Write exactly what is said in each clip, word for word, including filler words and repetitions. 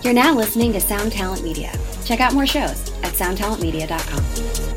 You're now listening to Sound Talent Media. Check out more shows at sound talent media dot com.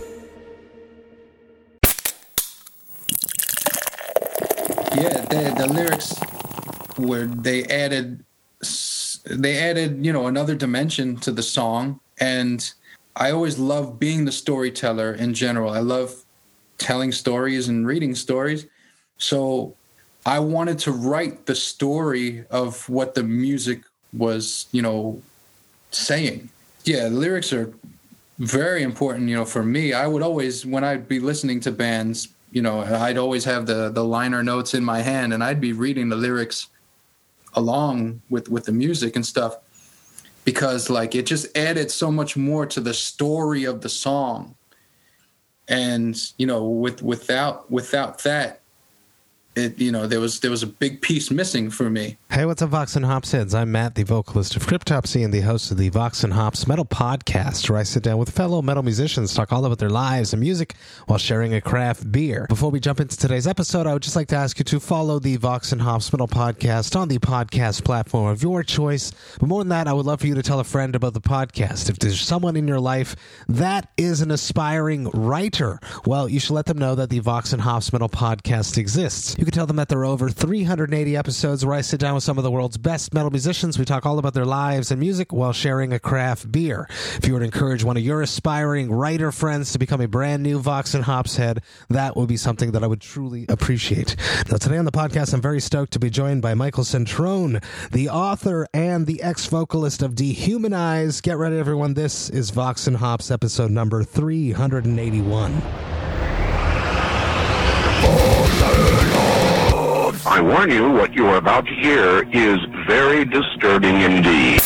Yeah, the, the lyrics where they added, they added, you know, another dimension to the song. And I always love being the storyteller in general. I love telling stories and reading stories. So I wanted to write the story of what the music was, you know, saying. Yeah, the lyrics are very important, you know, for me. I would always, when I'd be listening to bands, you know, I'd always have the, the liner notes in my hand, and I'd be reading the lyrics along with, with the music and stuff, because, like, it just added so much more to the story of the song. And, you know, with without without that, it, you know, there was there was a big piece missing for me. Hey, what's up, Vox and Hops heads? I'm Matt, the vocalist of Cryptopsy and the host of the Vox and Hops Metal Podcast, where I sit down with fellow metal musicians, talk all about their lives and music while sharing a craft beer. Before we jump into today's episode, I would just like to ask you to follow the Vox and Hops Metal Podcast on the podcast platform of your choice. But more than that, I would love for you to tell a friend about the podcast. If there's someone in your life that is an aspiring writer, well, you should let them know that the Vox and Hops Metal Podcast exists. You can tell them that there are over three hundred eighty episodes where I sit down with some of the world's best metal musicians. We talk all about their lives and music while sharing a craft beer. If you were to encourage one of your aspiring writer friends to become a brand new Vox and Hops head, that would be something that I would truly appreciate. Now, today on the podcast, I'm very stoked to be joined by Michael Centrone, the author and the ex-vocalist of Dehumanize. Get ready, everyone. This is Vox and Hops episode number three hundred eighty-one. I warn you, what you are about to hear is very disturbing indeed.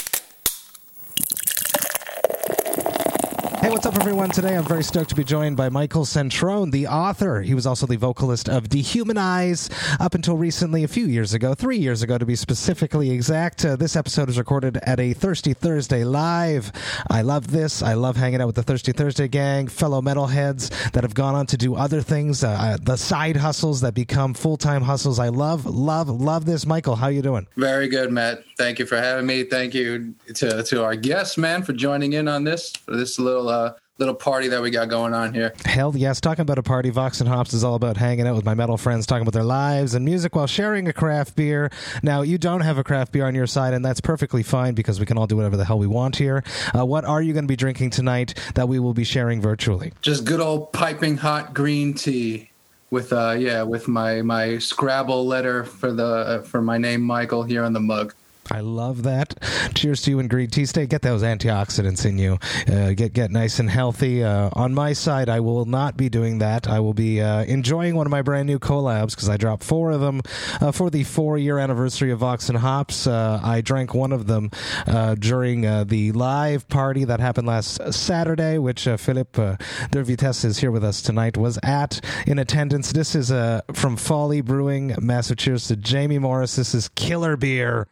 Hey, what's up, everyone? Today, I'm very stoked to be joined by Michael Centrone, the author. He was also the vocalist of Dehumanize up until recently, a few years ago, three years ago to be specifically exact. Uh, this episode is recorded at a Thirsty Thursday Live. I love this. I love hanging out with the Thirsty Thursday gang, fellow metalheads that have gone on to do other things, uh, the side hustles that become full-time hustles. I love, love, love this. Michael, how you doing? Very good, Matt. Thank you for having me. Thank you to, to our guests, man, for joining in on this, for this little... Uh, little party that we got going on here. Hell yes, talking about a party. Vox and Hops is all about hanging out with my metal friends, talking about their lives and music while sharing a craft beer. Now, you don't have a craft beer on your side, and that's perfectly fine because we can all do whatever the hell we want here. Uh, what are you going to be drinking tonight that we will be sharing virtually? Just good old piping hot green tea with uh yeah with my my Scrabble letter for the uh, for my name Michael here on the mug. I love that. Cheers to you and green tea. Stay, get those antioxidants in you. Uh, get get nice and healthy. Uh, on my side, I will not be doing that. I will be uh, enjoying one of my brand new collabs because I dropped four of them uh, for the four-year anniversary of Vox and Hops. Uh, I drank one of them uh, during uh, the live party that happened last Saturday, which uh, Philippe uh, de Vitesse is here with us tonight, was at in attendance. This is uh, from Folly Brewing. Massive cheers to Jamie Morris. This is Killer Beer,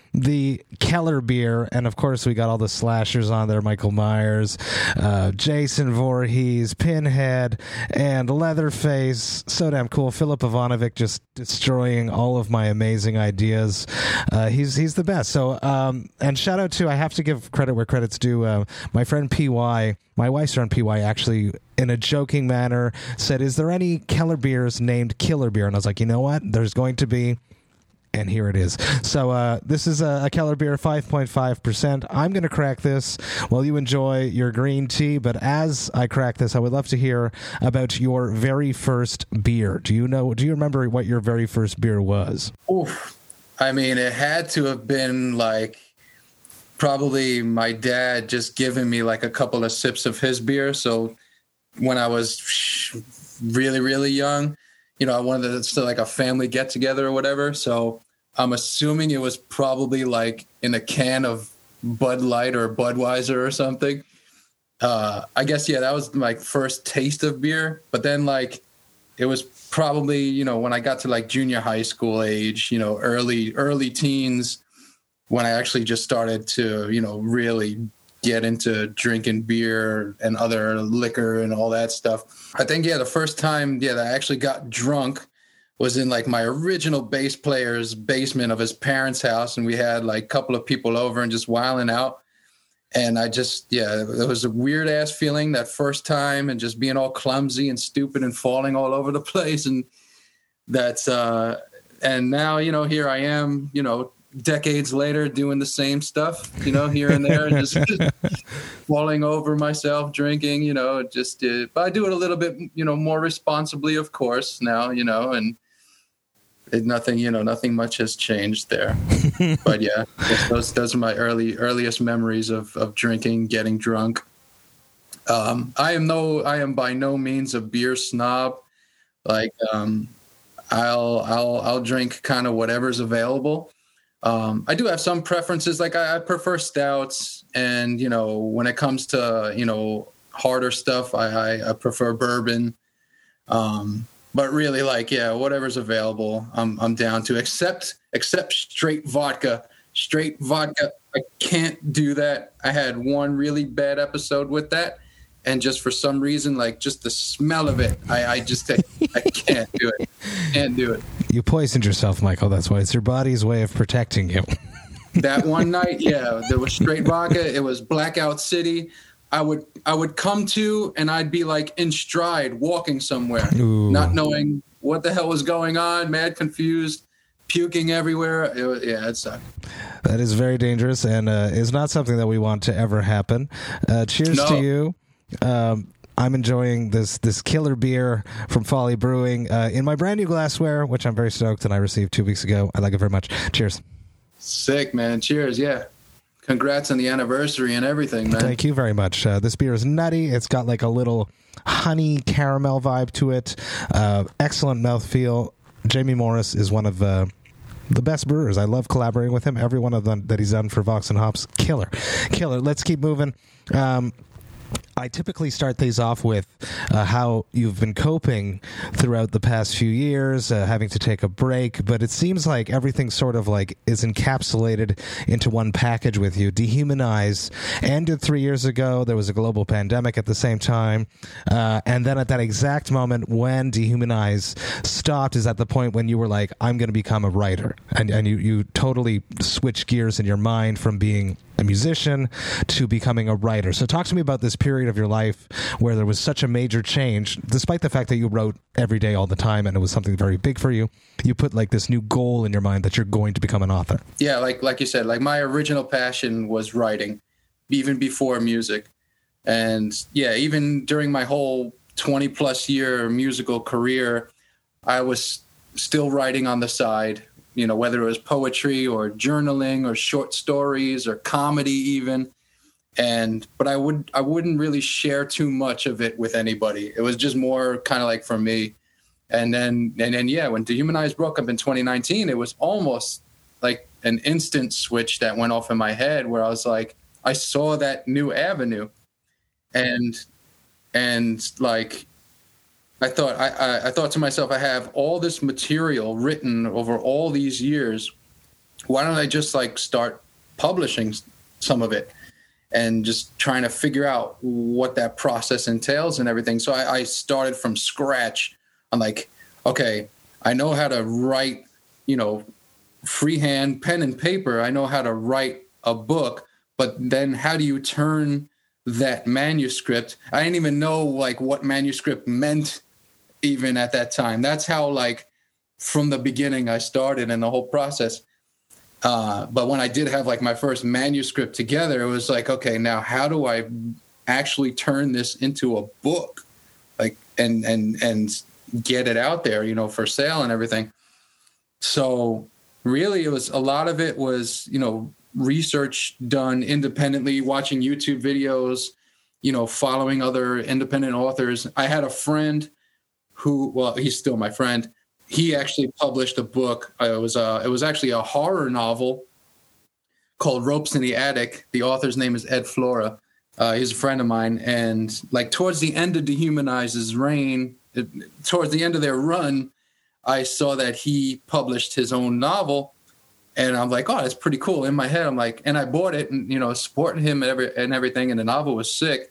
the Keller beer, and of course we got all the slashers on there: Michael Myers, uh, Jason Voorhees, Pinhead, and Leatherface. So damn cool. Filip Ivanovic just destroying all of my amazing ideas. Uh, he's he's the best. So um, and shout out to, I have to give credit where credit's due, uh, my friend P Y. My wife's friend P Y actually, in a joking manner, said, "Is there any Keller beers named Killer Beer?" And I was like, you know what? There's going to be. And here it is. So uh, this is a, a Keller beer, five point five percent. I'm going to crack this while you enjoy your green tea. But as I crack this, I would love to hear about your very first beer. Do you know? Do you remember what your very first beer was? Oof. I mean, it had to have been like probably my dad just giving me like a couple of sips of his beer. So when I was really, really young, you know, I wanted to like a family get together or whatever. So I'm assuming it was probably like in a can of Bud Light or Budweiser or something. Uh, I guess, yeah, that was my first taste of beer. But then like it was probably, you know, when I got to like junior high school age, you know, early, early teens, when I actually just started to, you know, really get into drinking beer and other liquor and all that stuff. I think, yeah, the first time, yeah, that I actually got drunk was in like my original bass player's basement of his parents' house, and we had like a couple of people over and just wilding out. And I just, yeah, it was a weird ass feeling that first time, and just being all clumsy and stupid and falling all over the place. And that's, uh, and now, you know, here I am, you know, decades later doing the same stuff, you know, here and there, and just, just falling over myself, drinking, you know, just, uh, but I do it a little bit, you know, more responsibly, of course, now, you know, and it, nothing, you know, nothing much has changed there. But yeah, those, those are my early, earliest memories of, of drinking, getting drunk. Um, I am no, I am by no means a beer snob. Like, um, I'll, I'll, I'll drink kind of whatever's available. Um, I do have some preferences. Like I, I prefer stouts, and, you know, when it comes to, you know, harder stuff, I, I, I prefer bourbon. Um, but really, like, yeah, whatever's available, I'm, I'm down to, except, except straight vodka, straight vodka. I can't do that. I had one really bad episode with that. And just for some reason, like just the smell of it, I, I just, I, I can't do it. Can't do it. You poisoned yourself, Michael. That's why. It's your body's way of protecting you. That one night, yeah, there was straight vodka. It was Blackout City. I would, I would come to, and I'd be like in stride, walking somewhere, Ooh. Not knowing what the hell was going on, mad confused, puking everywhere. It was, yeah, it sucked. That is very dangerous, and uh, is not something that we want to ever happen. Uh, cheers no. to you. Um, I'm enjoying this this killer beer from Folly Brewing uh, in my brand new glassware, which I'm very stoked and I received two weeks ago. I like it very much. Cheers. Sick, man. Cheers. Yeah. Congrats on the anniversary and everything, man. Thank you very much. Uh, this beer is nutty. It's got like a little honey caramel vibe to it. Uh, excellent mouthfeel. Jamie Morris is one of uh, the best brewers. I love collaborating with him. Every one of them that he's done for Vox and Hops, killer. Killer. Let's keep moving. Um, I typically start these off with uh, how you've been coping throughout the past few years, uh, having to take a break, but it seems like everything sort of like is encapsulated into one package with you. Dehumanize ended three years ago. There was a global pandemic at the same time. Uh, and then at that exact moment when Dehumanize stopped is at the point when you were like, I'm going to become a writer. And, and you, you totally switched gears in your mind from being a musician to becoming a writer. So talk to me about this period of your life where there was such a major change, despite the fact that you wrote every day all the time and it was something very big for you. You put like this new goal in your mind that you're going to become an author. Yeah, like like you said, like my original passion was writing, even before music. And yeah, even during my whole twenty plus year musical career, I was still writing on the side. You know, whether it was poetry or journaling or short stories or comedy even. And, but I would, I wouldn't really share too much of it with anybody. It was just more kind of like for me. And then, and then, yeah, when Dehumanize broke up in twenty nineteen, it was almost like an instant switch that went off in my head where I was like, I saw that new avenue and, and like, I thought I, I, I thought to myself, I have all this material written over all these years. Why don't I just like start publishing some of it and just trying to figure out what that process entails and everything. So I, I started from scratch. I'm like, okay, I know how to write, you know, freehand, pen and paper. I know how to write a book, but then how do you turn that manuscript? I didn't even know like what manuscript meant even at that time. That's how like from the beginning I started in the whole process. Uh, but when I did have like my first manuscript together, it was like, okay, now how do I actually turn this into a book? Like, and, and, and get it out there, you know, for sale and everything. So really it was, a lot of it was, you know, research done independently, watching YouTube videos, you know, following other independent authors. I had a friend who, well, he's still my friend. He actually published a book. Uh, it was a, it was actually a horror novel called Ropes in the Attic. The author's name is Ed Flora. Uh, he's a friend of mine. And like towards the end of Dehumanize's reign, it, towards the end of their run, I saw that he published his own novel. And I'm like, oh, that's pretty cool. In my head, I'm like, and I bought it and, you know, supporting him and, every, and everything. And the novel was sick.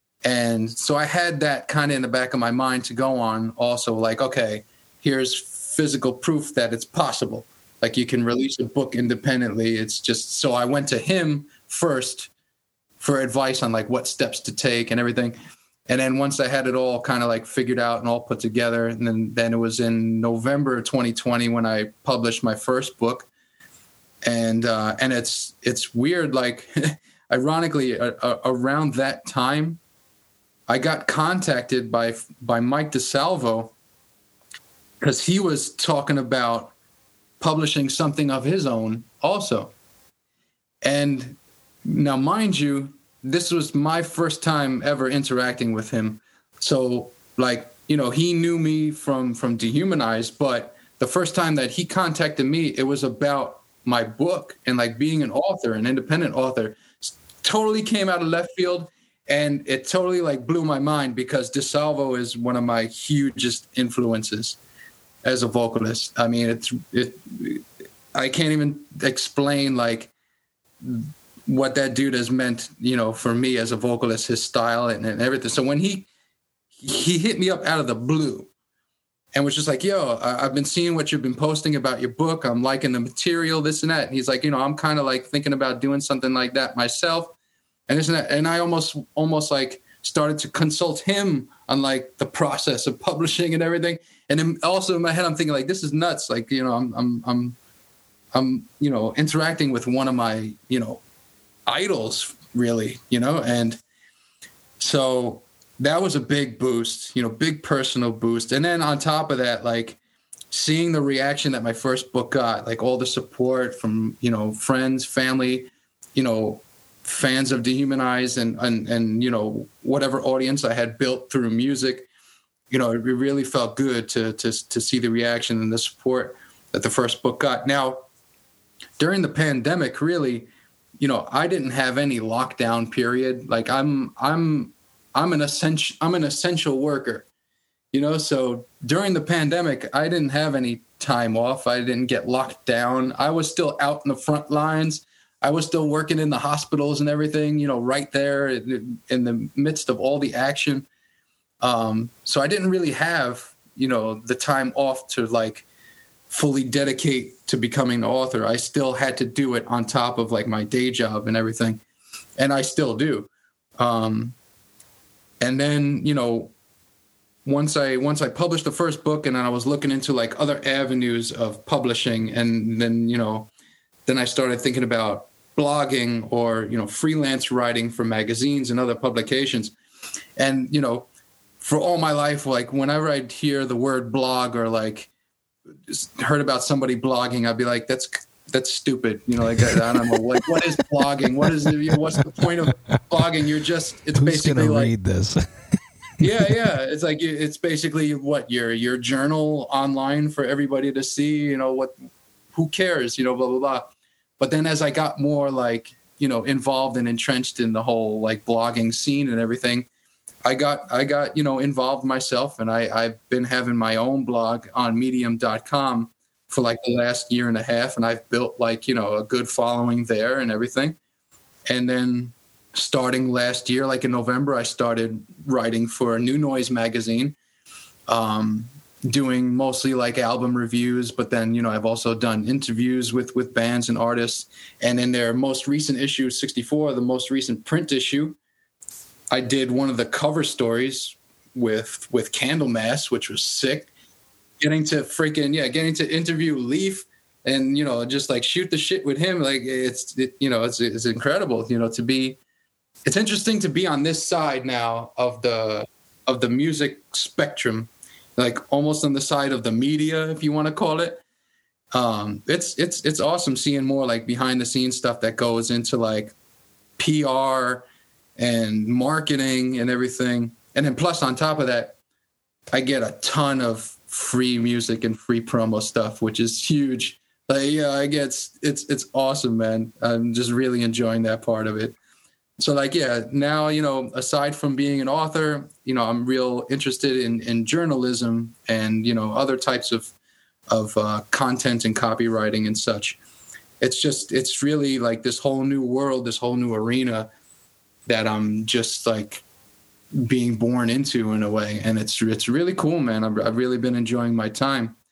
And so I had that kind of in the back of my mind to go on also like, okay, here's physical proof that it's possible. Like you can release a book independently. It's just, so I went to him first for advice on like what steps to take and everything. And then once I had it all kind of like figured out and all put together, and then, then it was in November twenty twenty when I published my first book. And, uh, and it's, it's weird. Like ironically, uh, uh, around that time, I got contacted by, by Mike DeSalvo because he was talking about publishing something of his own also. And now, mind you, this was my first time ever interacting with him. So, like, you know, he knew me from, from Dehumanized, but the first time that he contacted me, it was about my book and, like, being an author, an independent author. Totally came out of left field, and it totally, like, blew my mind because DeSalvo is one of my hugest influences as a vocalist. I mean, it's it. I can't even explain, like, what that dude has meant, you know, for me as a vocalist, his style and, and everything. So when he he hit me up out of the blue and was just like, yo, I, I've been seeing what you've been posting about your book. I'm liking the material, this and that. And he's like, you know, I'm kind of like thinking about doing something like that myself. And this and that. And I almost almost like started to consult him on like the process of publishing and everything. And then also in my head, I'm thinking like, this is nuts. Like, you know, I'm I'm I'm I'm, you know, interacting with one of my, you know, idols, really, you know, and so that was a big boost, you know, big personal boost. And then on top of that, like seeing the reaction that my first book got, like all the support from, you know, friends, family, you know, fans of Dehumanized and, and, and, you know, whatever audience I had built through music, you know, it really felt good to, to, to see the reaction and the support that the first book got. Now, during the pandemic, really, you know, I didn't have any lockdown period. Like I'm, I'm, I'm an essential, I'm an essential worker, you know? So during the pandemic, I didn't have any time off. I didn't get locked down. I was still out in the front lines. I was still working in the hospitals and everything, you know, right there in, in the midst of all the action. Um, so I didn't really have, you know, the time off to like fully dedicate to becoming an author. I still had to do it on top of like my day job and everything. And I still do. Um, and then, you know, once I, once I published the first book and then I was looking into like other avenues of publishing, and then, you know, then I started thinking about blogging or, you know, freelance writing for magazines and other publications. And, you know, for all my life, like whenever I'd hear the word blog or like heard about somebody blogging, I'd be like, that's that's stupid. You know, like I, I don't know, like what is blogging? What is you know, what's the point of blogging? You're just it's Who's basically gonna like read this. yeah, yeah. It's like it's basically what your your journal online for everybody to see. You know what? Who cares? You know, blah blah blah. But then as I got more like you know involved and entrenched in the whole like blogging scene and everything, I got, I got, you know, involved myself, and I, I've been having my own blog on medium dot com for like the last year and a half. And I've built like, you know, a good following there and everything. And then starting last year, like in November, I started writing for New Noise magazine, um, doing mostly like album reviews. But then, you know, I've also done interviews with, with bands and artists. And in their most recent issue, sixty-four, the most recent print issue, I did one of the cover stories with with Candlemass, which was sick. Getting to freaking yeah, getting to interview Leaf and you know just like shoot the shit with him, like it's it, you know it's it's incredible. You know to be, it's interesting to be on this side now of the of the music spectrum, like almost on the side of the media, if you want to call it. Um, it's it's it's awesome seeing more like behind the scenes stuff that goes into like P R and marketing and everything. And then plus on top of that, I get a ton of free music and free promo stuff, which is huge. Like, yeah, I get, it's, it's, it's awesome, man. I'm just really enjoying that part of it. So like, yeah, now, you know, aside from being an author, you know, I'm real interested in, in journalism and, you know, other types of, of uh, content and copywriting and such. It's just, it's really like this whole new world, this whole new arena that I'm just like being born into in a way. And it's, it's really cool, man. I've, I've really been enjoying my time.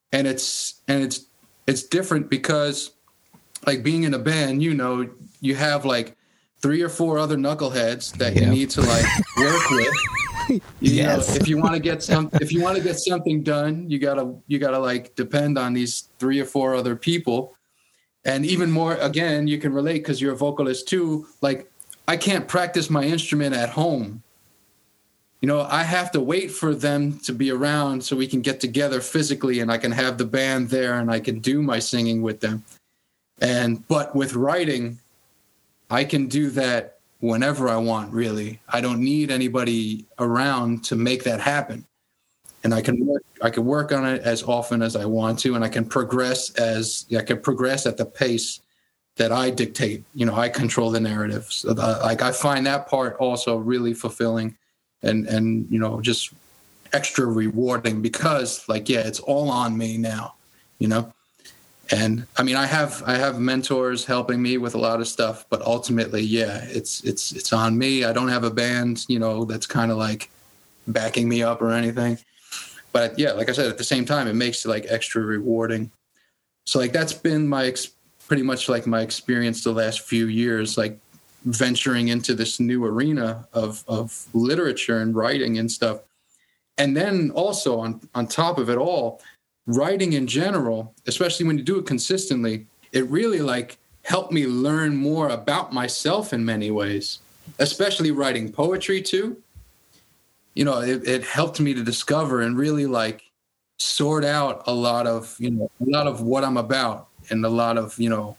and it's and it's it's different because, like, being in a band, you know, you have like three or four other knuckleheads that yeah. you need to like work with. You yes. know, if you want to get some, if you want to get something done, you gotta you gotta like depend on these three or four other people, and even more. Again, you can relate because you're a vocalist too. Like, I can't practice my instrument at home. You know, I have to wait for them to be around so we can get together physically, and I can have the band there, and I can do my singing with them. And but with writing, I can do that whenever I want, really. I don't need anybody around to make that happen. And I can work, I can work on it as often as I want to, and I can progress as I can progress at the pace that I dictate. You know, I control the narrative. So the, like I find that part also really fulfilling and and you know, just extra rewarding because like yeah, it's all on me now, you know. And I mean, I have I have mentors helping me with a lot of stuff, but ultimately, yeah, it's it's it's on me. I don't have a band, you know, that's kind of like backing me up or anything. But yeah, like I said, at the same time, it makes it like extra rewarding. So like that's been my ex- pretty much like my experience the last few years, like venturing into this new arena of of literature and writing and stuff. And then also on on top of it all, writing in general, especially when you do it consistently, it really like helped me learn more about myself in many ways, especially writing poetry too. You know, it, it helped me to discover and really like sort out a lot of, you know, a lot of what I'm about and a lot of, you know,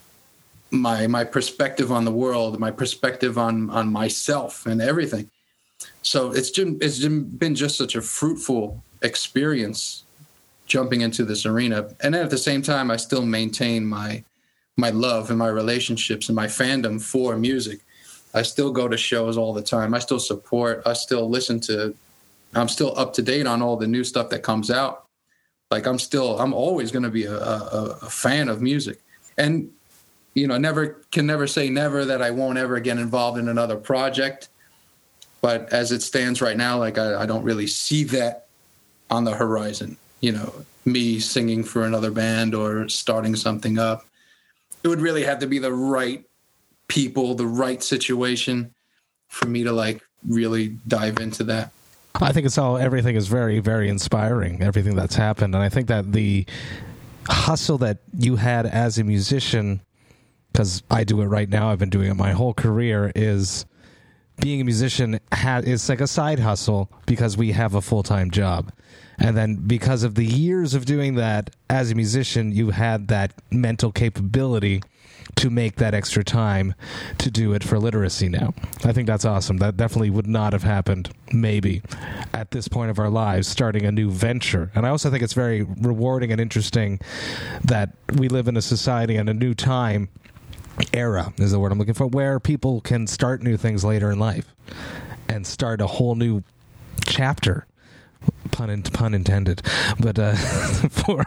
my my perspective on the world, my perspective on on myself and everything. So it's just, it's been just such a fruitful experience jumping into this arena. And then at the same time, I still maintain my my love and my relationships and my fandom for music. I still go to shows all the time. I still support. I still listen to. I'm still up to date on all the new stuff that comes out. Like I'm still. I'm always going to be a, a, a fan of music, and you know, never can never say never that I won't ever get involved in another project. But as it stands right now, like I, I don't really see that on the horizon. You know, me singing for another band or starting something up. It would really have to be the right people, the right situation for me to like really dive into that. I think it's all, everything is very, very inspiring, everything that's happened. And I think that the hustle that you had as a musician, because I do it right now, I've been doing it my whole career, is being a musician ha- is like a side hustle because we have a full-time job. And then because of the years of doing that as a musician, you had that mental capability to make that extra time to do it for literacy now. I think that's awesome. That definitely would not have happened, maybe, at this point of our lives, starting a new venture. And I also think it's very rewarding and interesting that we live in a society and a new time, era is the word I'm looking for, where people can start new things later in life and start a whole new chapter. Pun in, pun intended, but uh, for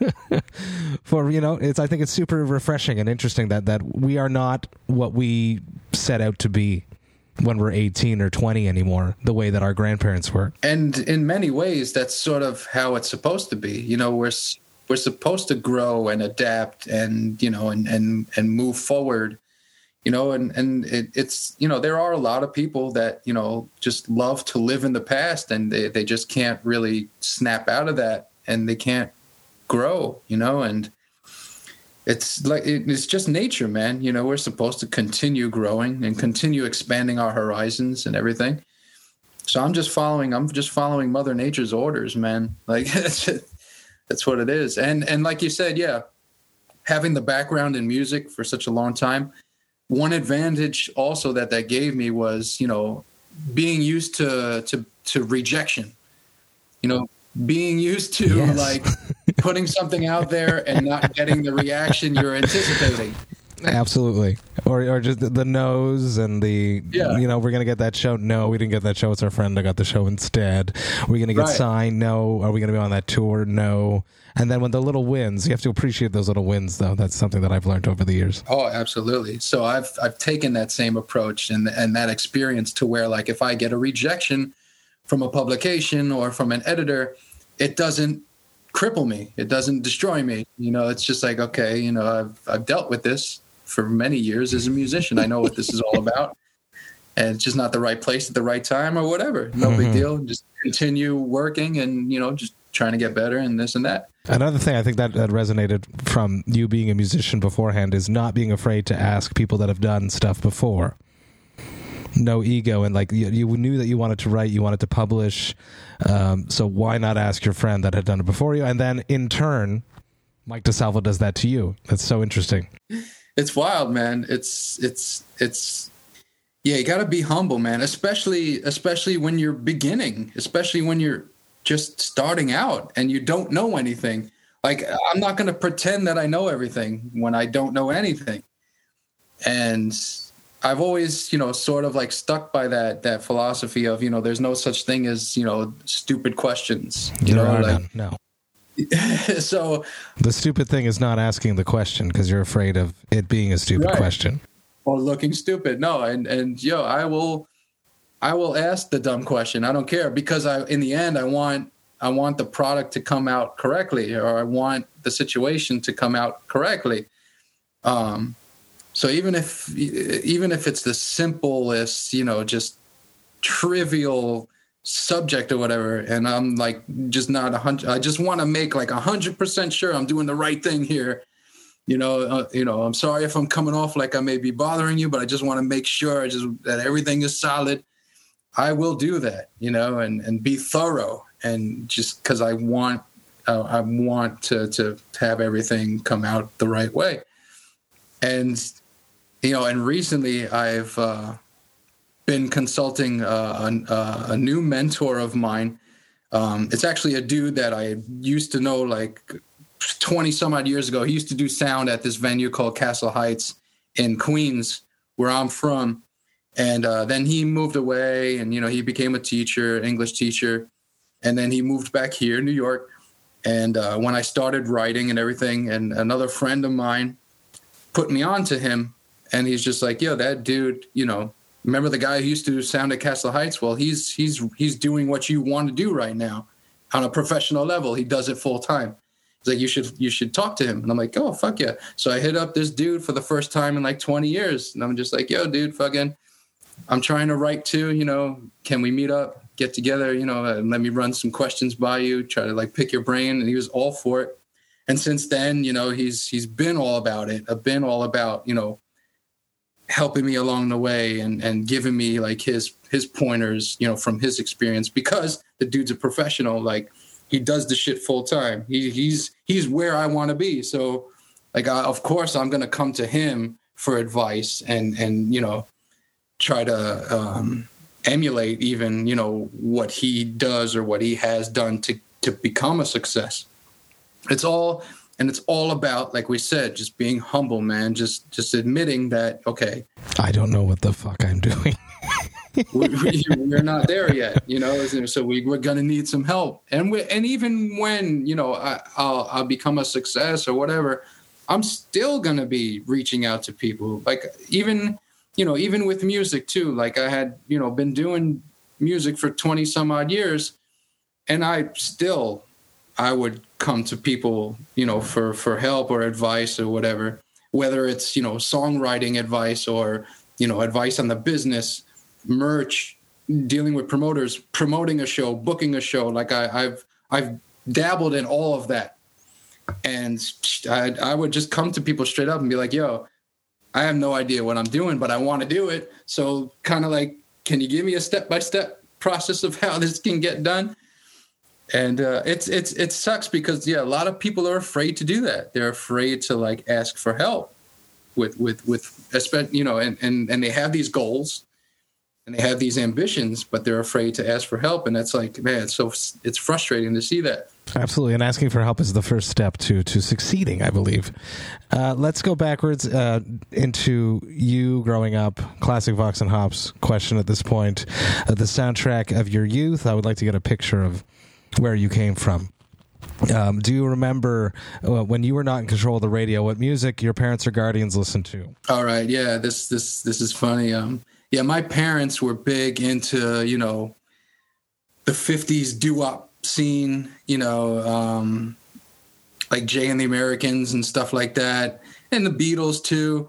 for you know, it's I think it's super refreshing and interesting that that we are not what we set out to be when we're eighteen or twenty anymore, the way that our grandparents were. And in many ways, that's sort of how it's supposed to be. You know, we're we're supposed to grow and adapt, and you know, and and and move forward. You know, and, and it, it's, you know, there are a lot of people that, you know, just love to live in the past and they, they just can't really snap out of that and they can't grow, you know, and it's like, it, it's just nature, man. You know, we're supposed to continue growing and continue expanding our horizons and everything. So I'm just following, I'm just following Mother Nature's orders, man. Like that's, that's what it is. And, and like you said, yeah, having the background in music for such a long time, one advantage also that that gave me was, you know, being used to to to rejection, you know, being used to yes. like putting something out there and not getting the reaction you're anticipating. Absolutely. Or or just the, the no's and the, yeah. you know, we're going to get that show. No, we didn't get that show. It's our friend that got the show instead. We're going to get right. signed. No. Are we going to be on that tour? No. And then when the little wins, you have to appreciate those little wins, though. That's something that I've learned over the years. Oh, absolutely. So I've I've taken that same approach and and that experience to where, like, if I get a rejection from a publication or from an editor, it doesn't cripple me. It doesn't destroy me. You know, it's just like, okay, you know, I've I've dealt with this for many years as a musician. I know what this is all about. And it's just not the right place at the right time or whatever. No mm-hmm. big deal. Just continue working and, you know, just trying to get better and this and that. Another thing I think that, that resonated from you being a musician beforehand is not being afraid to ask people that have done stuff before. No ego, and like you, you knew that you wanted to write, you wanted to publish, um, so why not ask your friend that had done it before you? And then in turn, Mike DeSalvo does that to you. That's so interesting. It's wild, man. It's it's it's yeah. You got to be humble, man. Especially especially when you're beginning. Especially when you're just starting out and you don't know anything. Like, I'm not going to pretend that I know everything when I don't know anything. And I've always, you know, sort of like stuck by that that philosophy of, you know, there's no such thing as, you know, stupid questions. You there know, are like, none, no. So the stupid thing is not asking the question because you're afraid of it being a stupid right. question or looking stupid. No, and and yo, I will, I will ask the dumb question. I don't care, because I, in the end, I want I want the product to come out correctly, or I want the situation to come out correctly. Um. So even if even if it's the simplest, you know, just trivial subject or whatever, and I'm like just not a hundred, I just want to make like a hundred percent sure I'm doing the right thing here. You know, uh, you know, I'm sorry if I'm coming off like I may be bothering you, but I just want to make sure just that everything is solid. I will do that, you know, and, and be thorough, and just because I want uh, I want to to have everything come out the right way. And you know, and recently I've uh, been consulting uh, a, a new mentor of mine. Um, it's actually a dude that I used to know like twenty some odd years ago. He used to do sound at this venue called Castle Heights in Queens, where I'm from. And uh, then he moved away, and, you know, he became a teacher, English teacher. And then he moved back here, New York. And uh, when I started writing and everything, and another friend of mine put me on to him, and he's just like, yo, that dude, you know, remember the guy who used to sound at Castle Heights? Well, he's he's he's doing what you want to do right now on a professional level. He does it full time. He's like, you should you should talk to him. And I'm like, oh, fuck yeah. So I hit up this dude for the first time in like twenty years. And I'm just like, yo, dude, fucking, I'm trying to write too, you know, can we meet up, get together, you know, and let me run some questions by you, try to like pick your brain. And he was all for it. And since then, you know, he's he's been all about it. I've been all about, you know, helping me along the way and, and giving me like his his pointers, you know, from his experience, because the dude's a professional. Like, he does the shit full time. He, he's he's where I want to be. So, like, I, of course, I'm going to come to him for advice and, and you know, try to um, emulate even, you know, what he does or what he has done to, to become a success. It's all... And it's all about, like we said, just being humble, man. Just just admitting that, okay, I don't know what the fuck I'm doing. we, we, we're not there yet, you know. So we, we're gonna need some help. And we, and even when, you know, I, I'll I'll become a success or whatever, I'm still gonna be reaching out to people. Like, even, you know, even with music too. Like, I had, you know, been doing music for twenty some odd years, and I still. I would come to people, you know, for, for help or advice or whatever, whether it's, you know, songwriting advice or, you know, advice on the business, merch, dealing with promoters, promoting a show, booking a show. Like I, I've, I've dabbled in all of that. And I, I would just come to people straight up and be like, yo, I have no idea what I'm doing, but I want to do it. So kind of like, can you give me a step-by-step process of how this can get done? And uh, it's it's it sucks because, yeah, a lot of people are afraid to do that. They're afraid to like ask for help with with with you know, and, and, and they have these goals and they have these ambitions, but they're afraid to ask for help. And that's like, man, it's so it's frustrating to see that. Absolutely, and asking for help is the first step to to succeeding, I believe. Uh, let's go backwards uh, into you growing up. Classic Vox and Hops question at this point: uh, the soundtrack of your youth. I would like to get a picture of where you came from. Um, do you remember uh, when you were not in control of the radio, what music your parents or guardians listened to? All right, yeah, this this this is funny. Um, yeah, my parents were big into, you know, the fifties doo-wop scene, you know, um, like Jay and the Americans and stuff like that, and the Beatles too.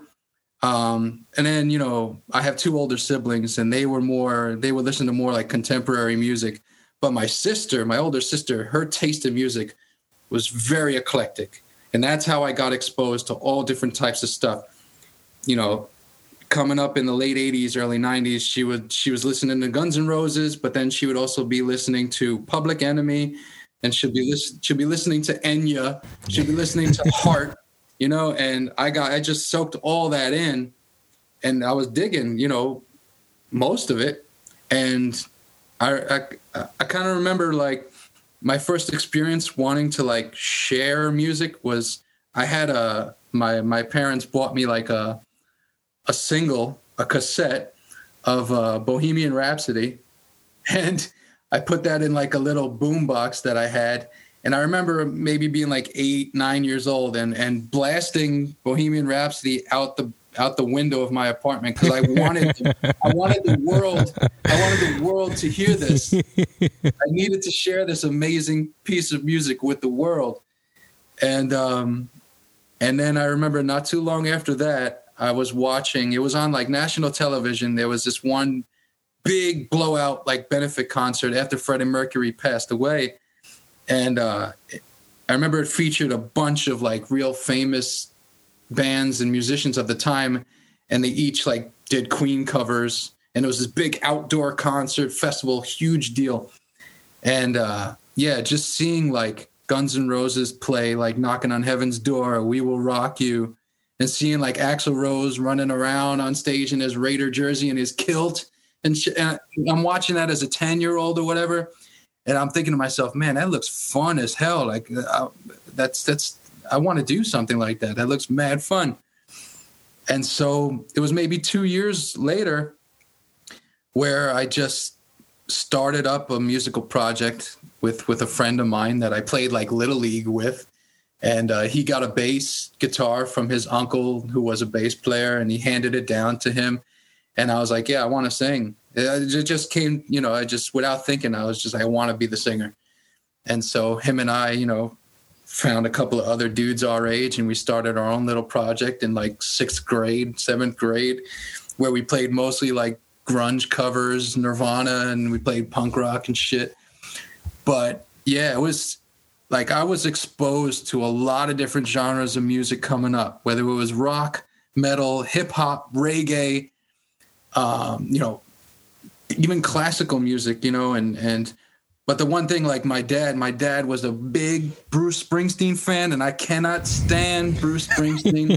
Um, and then, you know, I have two older siblings, and they were more, they would listen to more like contemporary music. But my sister, my older sister, her taste in music was very eclectic. And that's how I got exposed to all different types of stuff. You know, coming up in the late eighties, early nineties, she would, she was listening to Guns N' Roses, but then she would also be listening to Public Enemy, and she'll be, listen, she'll be listening to Enya, she'll be listening to Heart. You know, and I got, I just soaked all that in, and I was digging, you know, most of it. And I, I, I kind of remember like my first experience wanting to like share music was I had a, my, my parents bought me like a, a single, a cassette of uh, Bohemian Rhapsody. And I put that in like a little boombox that I had. And I remember maybe being like eight, nine years old and, and blasting Bohemian Rhapsody out the out the window of my apartment because I wanted to, I wanted the world I wanted the world to hear this. I needed to share this amazing piece of music with the world. And um, and then I remember not too long after that, I was watching. It was on like national television. There was this one big blowout like benefit concert after Freddie Mercury passed away. And uh, I remember it featured a bunch of like real famous bands and musicians of the time, and they each like did Queen covers. And it was this big outdoor concert festival, huge deal. And uh, yeah, just seeing like Guns N' Roses play like Knocking on Heaven's Door, We Will Rock You, and seeing like Axl Rose running around on stage in his Raider jersey and his kilt. And, sh- and I'm watching that as a ten year old or whatever. And I'm thinking to myself, man, that looks fun as hell. Like uh, that's, that's, I want to do something like that. That looks mad fun. And so it was maybe two years later where I just started up a musical project with, with a friend of mine that I played like Little League with. And uh, he got a bass guitar from his uncle who was a bass player, and he handed it down to him. And I was like, yeah, I want to sing. It just came, you know, I just, without thinking, I was just, I want to be the singer. And so him and I, you know, found a couple of other dudes our age, and we started our own little project in like sixth grade, seventh grade, where we played mostly like grunge covers, Nirvana, and we played punk rock and shit. But yeah, it was like, I was exposed to a lot of different genres of music coming up, whether it was rock, metal, hip hop, reggae, um, you know, even classical music, you know, and, and, but the one thing, like my dad, my dad was a big Bruce Springsteen fan, and I cannot stand Bruce Springsteen.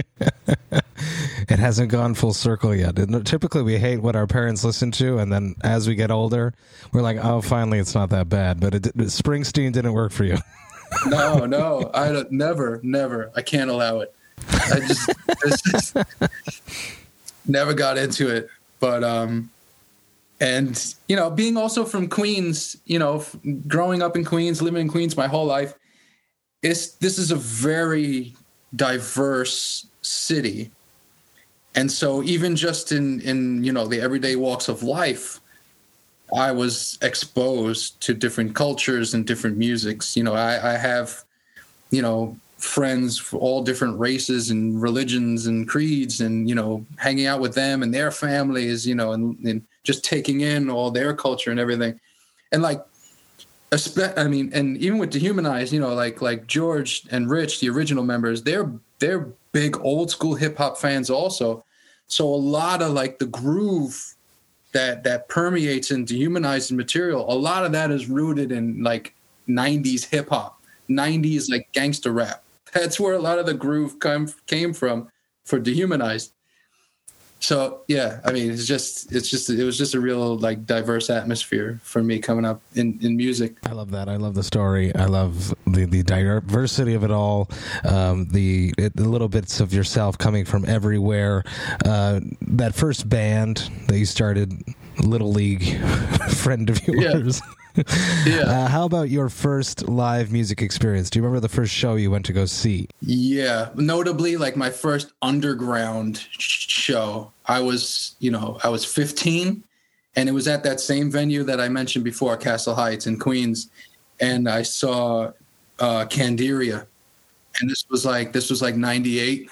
It hasn't gone full circle yet. And typically we hate what our parents listen to, and then as we get older, we're like, oh, finally it's not that bad. But it, Springsteen didn't work for you. No, no, I don't, never, never. I can't allow it. I just, it's just never got into it. But, um, and, you know, being also from Queens, you know, f- growing up in Queens, living in Queens my whole life, it's, this is a very diverse city. And so even just in, in, you know, the everyday walks of life, I was exposed to different cultures and different musics. You know, I, I have, you know, friends for all different races and religions and creeds, and, you know, hanging out with them and their families, you know, and, and just taking in all their culture and everything. And like, I mean, and even with Dehumanized, you know, like, like George and Rich, the original members, they're, they're big old school hip hop fans also. So a lot of like the groove that, that permeates in Dehumanized material, a lot of that is rooted in like nineties hip hop, nineties like gangster rap. That's where a lot of the groove come, came from for Dehumanized. So yeah, I mean, it's just, it's just, it was just a real like diverse atmosphere for me coming up in, in music. I love that. I love the story. I love the, the diversity of it all. Um, the, it, the little bits of yourself coming from everywhere. Uh, that first band that you started, Little League, friend of yours. Yeah. Yeah. Uh, how about your first live music experience? Do you remember the first show you went to go see? Yeah, notably, like my first underground show. I was, you know, I was fifteen, and it was at that same venue that I mentioned before, Castle Heights in Queens, and I saw uh, Candiria, and this was like this was like ninety-eight.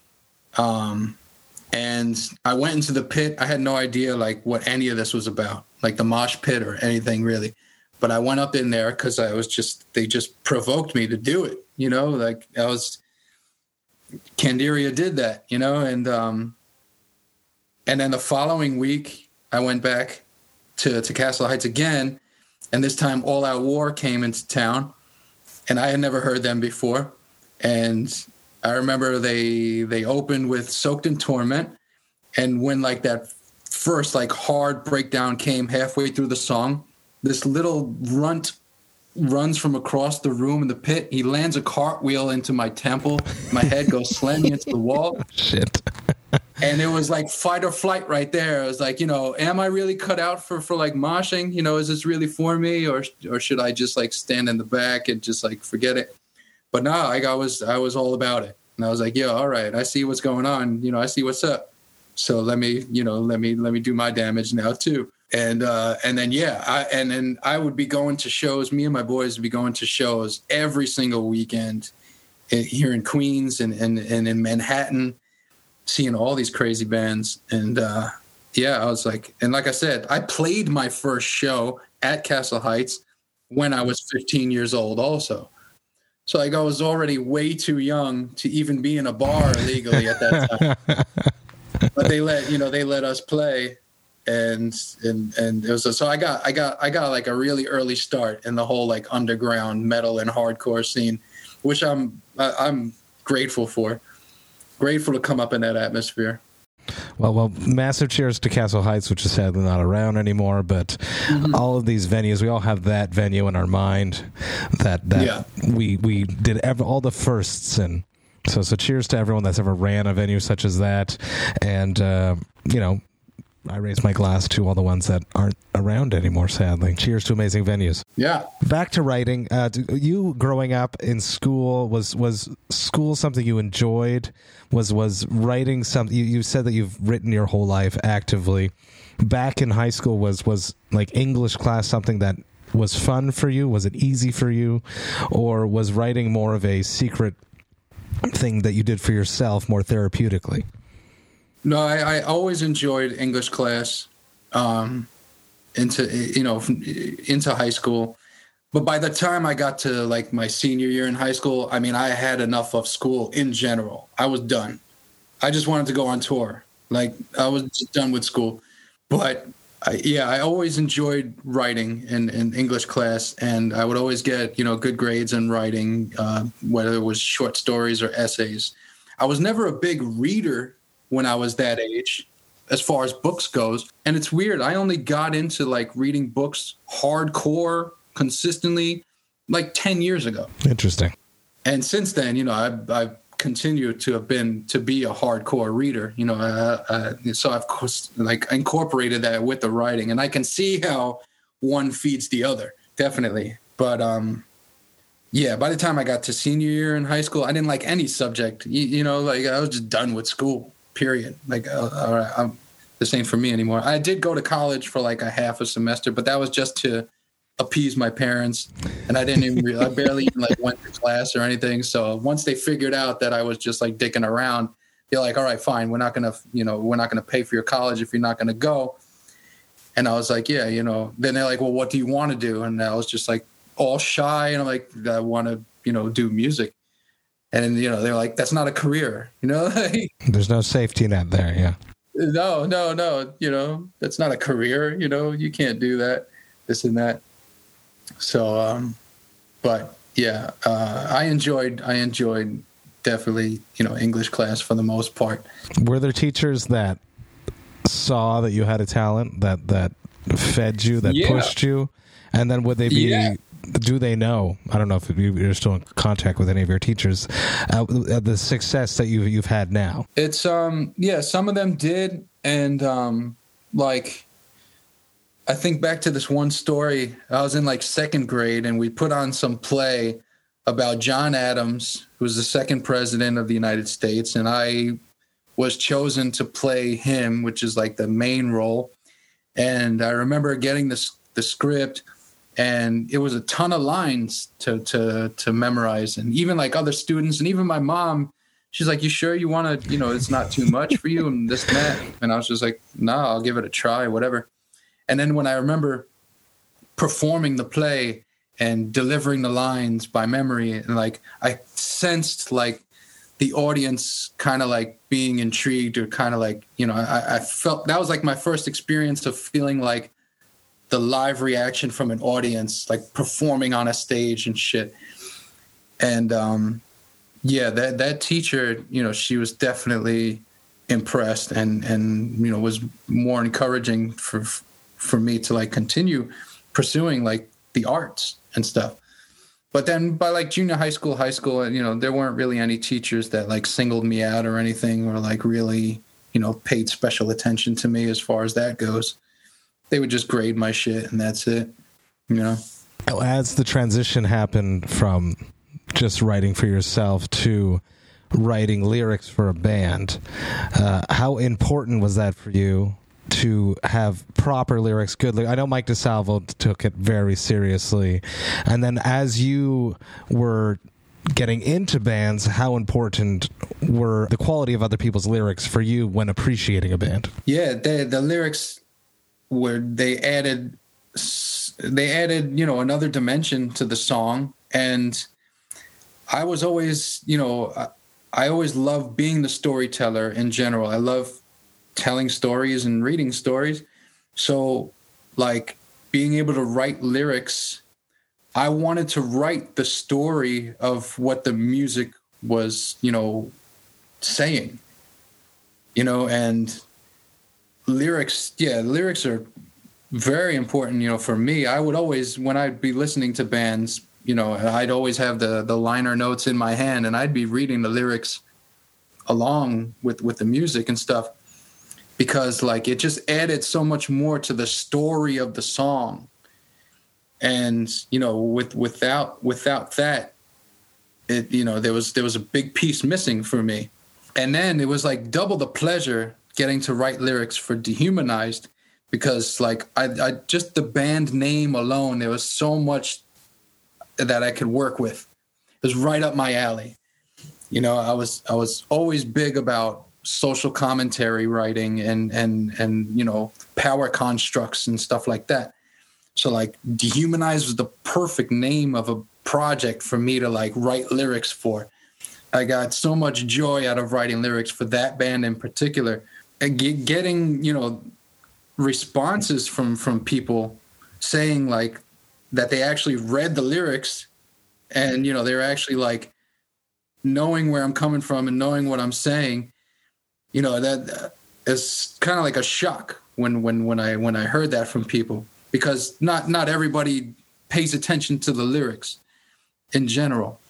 Um, and I went into the pit. I had no idea like what any of this was about, like the mosh pit or anything really. But I went up in there because I was just they just provoked me to do it. You know, like I was. Candiria did that, you know, and um, and then the following week I went back to to Castle Heights again, and this time All Out War came into town, and I had never heard them before, and I remember they they opened with Soaked in Torment, and when like that first like hard breakdown came halfway through the song, this little runt runs from across the room in the pit. He lands a cartwheel into my temple. My head goes slamming into the wall. Shit. And it was like fight or flight right there. It was like, you know, am I really cut out for, for like moshing? You know, is this really for me, or or should I just like stand in the back and just like forget it? But no, like I was I was all about it. And I was like, yeah, all right, I see what's going on. You know, I see what's up. So let me, you know, let me let me do my damage now too. And uh, and then yeah, I, and then I would be going to shows. Me and my boys would be going to shows every single weekend here in Queens and and, and in Manhattan, seeing all these crazy bands. And uh, yeah, I was like, and like I said, I played my first show at Castle Heights when I was fifteen years old, also. So like I was already way too young to even be in a bar legally at that time. But they let you know they let us play. And and and it was a, so I got I got I got like a really early start in the whole like underground metal and hardcore scene, which I'm I'm grateful for. Grateful to come up in that atmosphere. Well, well, massive cheers to Castle Heights, which is sadly not around anymore. But mm-hmm. all of these venues, we all have that venue in our mind that that yeah. we we did ever, all the firsts in. So so cheers to everyone that's ever ran a venue such as that, and uh, you know. I raise my glass to all the ones that aren't around anymore, sadly. Cheers to amazing venues. Yeah. Back to writing. Uh, you growing up in school, was was school something you enjoyed? Was was writing something? You, you said that you've written your whole life actively. Back in high school, was was like English class something that was fun for you? Was it easy for you? Or was writing more of a secret thing that you did for yourself, more therapeutically? No, I, I always enjoyed English class um, into, you know, into high school. But by the time I got to like my senior year in high school, I mean, I had enough of school in general. I was done. I just wanted to go on tour. Like I was just done with school. But I, yeah, I always enjoyed writing in, in English class. And I would always get, you know, good grades in writing, uh, whether it was short stories or essays. I was never a big reader when I was that age, as far as books goes. And it's weird. I only got into like reading books hardcore consistently like ten years ago. Interesting. And since then, you know, I've, I've continued to have been, to be a hardcore reader, you know, uh, uh, so I've like incorporated that with the writing, and I can see how one feeds the other, definitely. But, um, yeah, by the time I got to senior year in high school, I didn't like any subject, you, you know, like I was just done with school. Period. Like, uh, all right, I'm, this ain't for me anymore. I did go to college for like a half a semester, but that was just to appease my parents, and I didn't even. Re- I barely even like went to class or anything. So once they figured out that I was just like dicking around, they're like, "All right, fine. We're not gonna, you know, we're not gonna pay for your college if you're not gonna go." And I was like, "Yeah, you know." Then they're like, "Well, what do you want to do?" And I was just like all shy, and I'm like, "I want to, you know, do music." And, you know, they're like, that's not a career, you know? There's no safety net there, yeah. No, no, no, you know, that's not a career, you know? You can't do that, this and that. So, um, but, yeah, uh, I enjoyed, I enjoyed definitely, you know, English class for the most part. Were there teachers that saw that you had a talent, that, that fed you, that yeah. pushed you? And then would they be... Yeah. Do they know? I don't know if you're still in contact with any of your teachers. Uh, the success that you've you've had now. It's um yeah, some of them did, and um like I think back to this one story. I was in like second grade, and we put on some play about John Adams, who was the second president of the United States, and I was chosen to play him, which is like the main role. And I remember getting this the script. and it was a ton of lines to to to memorize. And even like other students, and even my mom, she's like, "You sure you want to? You know, it's not too much for you and this and that." And I was just like, "No, nah, I'll give it a try, whatever." And then when I remember performing the play and delivering the lines by memory, and like I sensed like the audience kind of like being intrigued, or kind of like, you know, I, I felt that was like my first experience of feeling like the live reaction from an audience, like performing on a stage and shit. And um, yeah, that that teacher, you know, she was definitely impressed, and and you know, was more encouraging for for me to like continue pursuing like the arts and stuff. But then by like junior high school, high school, you know, there weren't really any teachers that like singled me out or anything, or like really, you know, paid special attention to me as far as that goes. They would just grade my shit and that's it, you know. As the transition happened from just writing for yourself to writing lyrics for a band, uh, how important was that for you to have proper lyrics, good lyrics? I know Mike DeSalvo took it very seriously. And then as you were getting into bands, how important were the quality of other people's lyrics for you when appreciating a band? Yeah, the, the lyrics were, they added, they added, you know, another dimension to the song. And I was always, you know, I, I always loved being the storyteller in general. I love telling stories and reading stories. So like being able to write lyrics, I wanted to write the story of what the music was, you know, saying, you know, and lyrics, yeah, lyrics are very important, you know, for me. I would always, when I'd be listening to bands, you know, I'd always have the, the liner notes in my hand, and I'd be reading the lyrics along with, with the music and stuff, because like it just added so much more to the story of the song. And, you know, with without without that, it, you know, there was there was a big piece missing for me. And then it was like double the pleasure getting to write lyrics for Dehumanized, because like I, I just the band name alone, there was so much that I could work with. It was right up my alley. You know, I was I was always big about social commentary writing and and and you know, power constructs and stuff like that. So like Dehumanized was the perfect name of a project for me to like write lyrics for. I got so much joy out of writing lyrics for that band in particular, and get, getting, you know, responses from from people saying like that they actually read the lyrics, and you know, they're actually like knowing where I'm coming from and knowing what I'm saying. You know, that is kind of like a shock when, when, when I when I heard that from people, because not not everybody pays attention to the lyrics in general.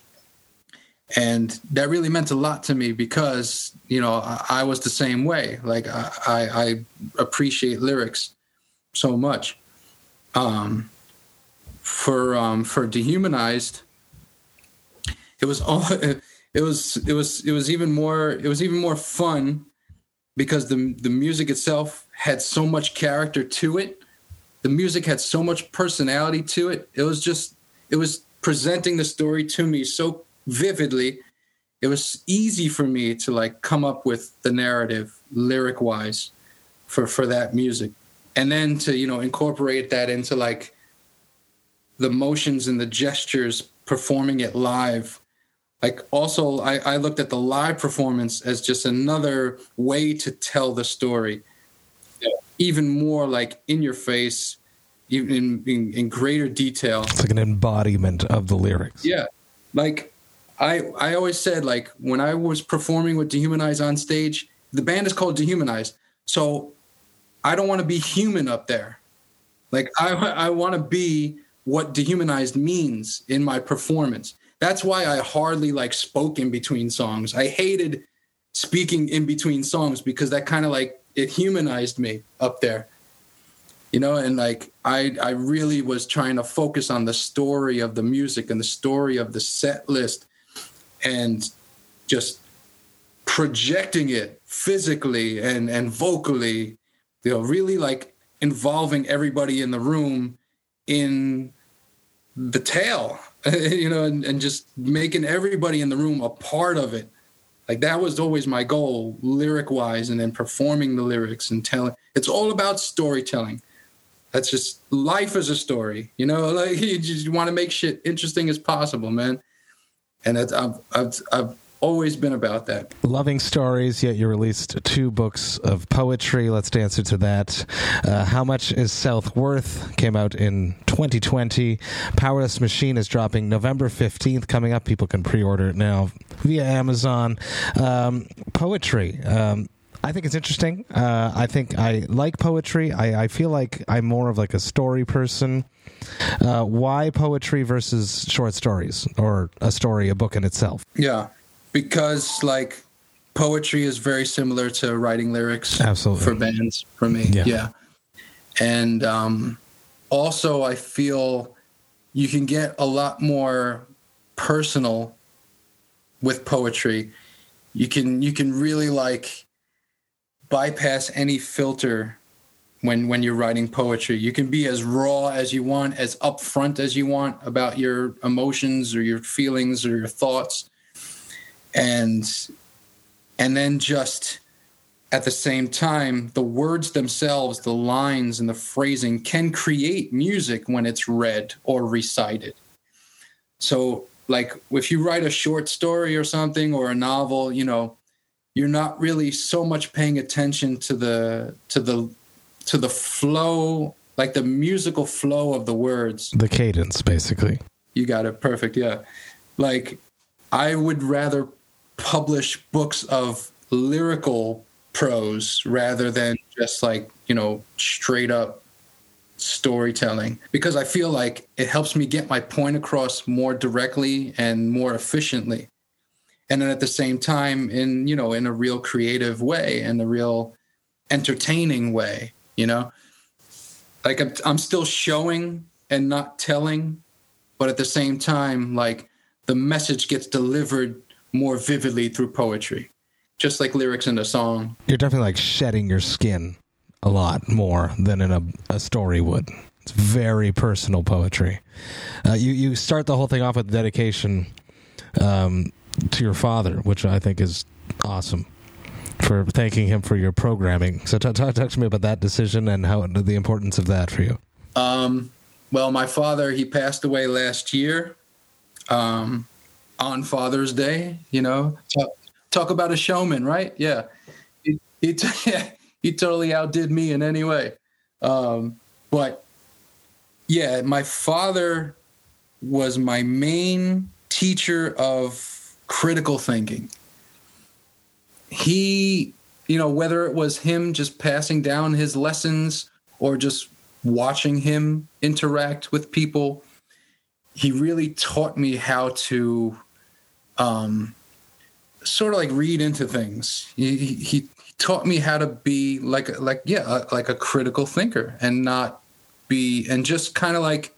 And that really meant a lot to me, because, you know, I, I was the same way. Like I, I, I appreciate lyrics so much. Um, for um, for Dehumanized, it was all it was it was it was even more it was even more fun, because the the music itself had so much character to it. The music had so much personality to it. It was just, it was presenting the story to me so vividly. It was easy for me to like come up with the narrative lyric wise for, for that music. And then to, you know, incorporate that into like the motions and the gestures, performing it live. Like also, I, I looked at the live performance as just another way to tell the story. Yeah. Even more like in your face, even in, in, in greater detail. It's like an embodiment of the lyrics. Yeah. Like I I always said, like when I was performing with Dehumanized on stage, the band is called Dehumanized. So I don't want to be human up there. Like I, I want to be what Dehumanized means in my performance. That's why I hardly like spoke in between songs. I hated speaking in between songs, because that kind of like, it humanized me up there, you know? And like, I, I really was trying to focus on the story of the music and the story of the set list, and just projecting it physically and, and vocally, you know, really like involving everybody in the room in the tale, you know, and, and just making everybody in the room a part of it. Like that was always my goal, lyric wise, and then performing the lyrics and telling. It's all about storytelling. That's just life as a story, you know, like you just want to make shit interesting as possible, man. And that's, I've, I've, I've always been about that. Loving stories, yet you released two books of poetry. Let's dance into that. Uh, How Much Is South Worth came out in twenty twenty. Powerless Machine is dropping November fifteenth. Coming up, people can pre-order it now via Amazon. Um, poetry. Um, I think it's interesting. Uh, I think I like poetry. I, I feel like I'm more of like a story person. Uh, why poetry versus short stories or a story, a book in itself? Yeah, because like poetry is very similar to writing lyrics. Absolutely. For bands, for me. Yeah. yeah. And um, also I feel you can get a lot more personal with poetry. You can you can really like bypass any filter when when you're writing poetry. You can be as raw as you want, as upfront as you want about your emotions or your feelings or your thoughts. And and then just at the same time, the words themselves, the lines and the phrasing can create music when it's read or recited. So like if you write a short story or something or a novel, you know, you're not really so much paying attention to the to the to the flow, like the musical flow of the words. The cadence, basically. You got it. Perfect. Yeah. Like I would rather publish books of lyrical prose rather than just like, you know, straight up storytelling, because I feel like it helps me get my point across more directly and more efficiently. And then at the same time, in, you know, in a real creative way and a real entertaining way, you know, like I'm, I'm still showing and not telling, but at the same time, like the message gets delivered more vividly through poetry, just like lyrics in a song. You're definitely like shedding your skin a lot more than in a, a story would. It's very personal poetry. Uh, you, you start the whole thing off with dedication, um, to your father, which I think is awesome, for thanking him for your programming. So talk, talk, talk to me about that decision and how the importance of that for you. Um, well, my father, he passed away last year um, on Father's Day, you know. Talk, talk about a showman, right? Yeah. He, he, t- he totally outdid me in any way. Um, but, yeah, my father was my main teacher of critical thinking. He, you know, whether it was him just passing down his lessons or just watching him interact with people, he really taught me how to um, sort of like read into things. He, he, he taught me how to be like, like, yeah, like a critical thinker and not be, and just kind of like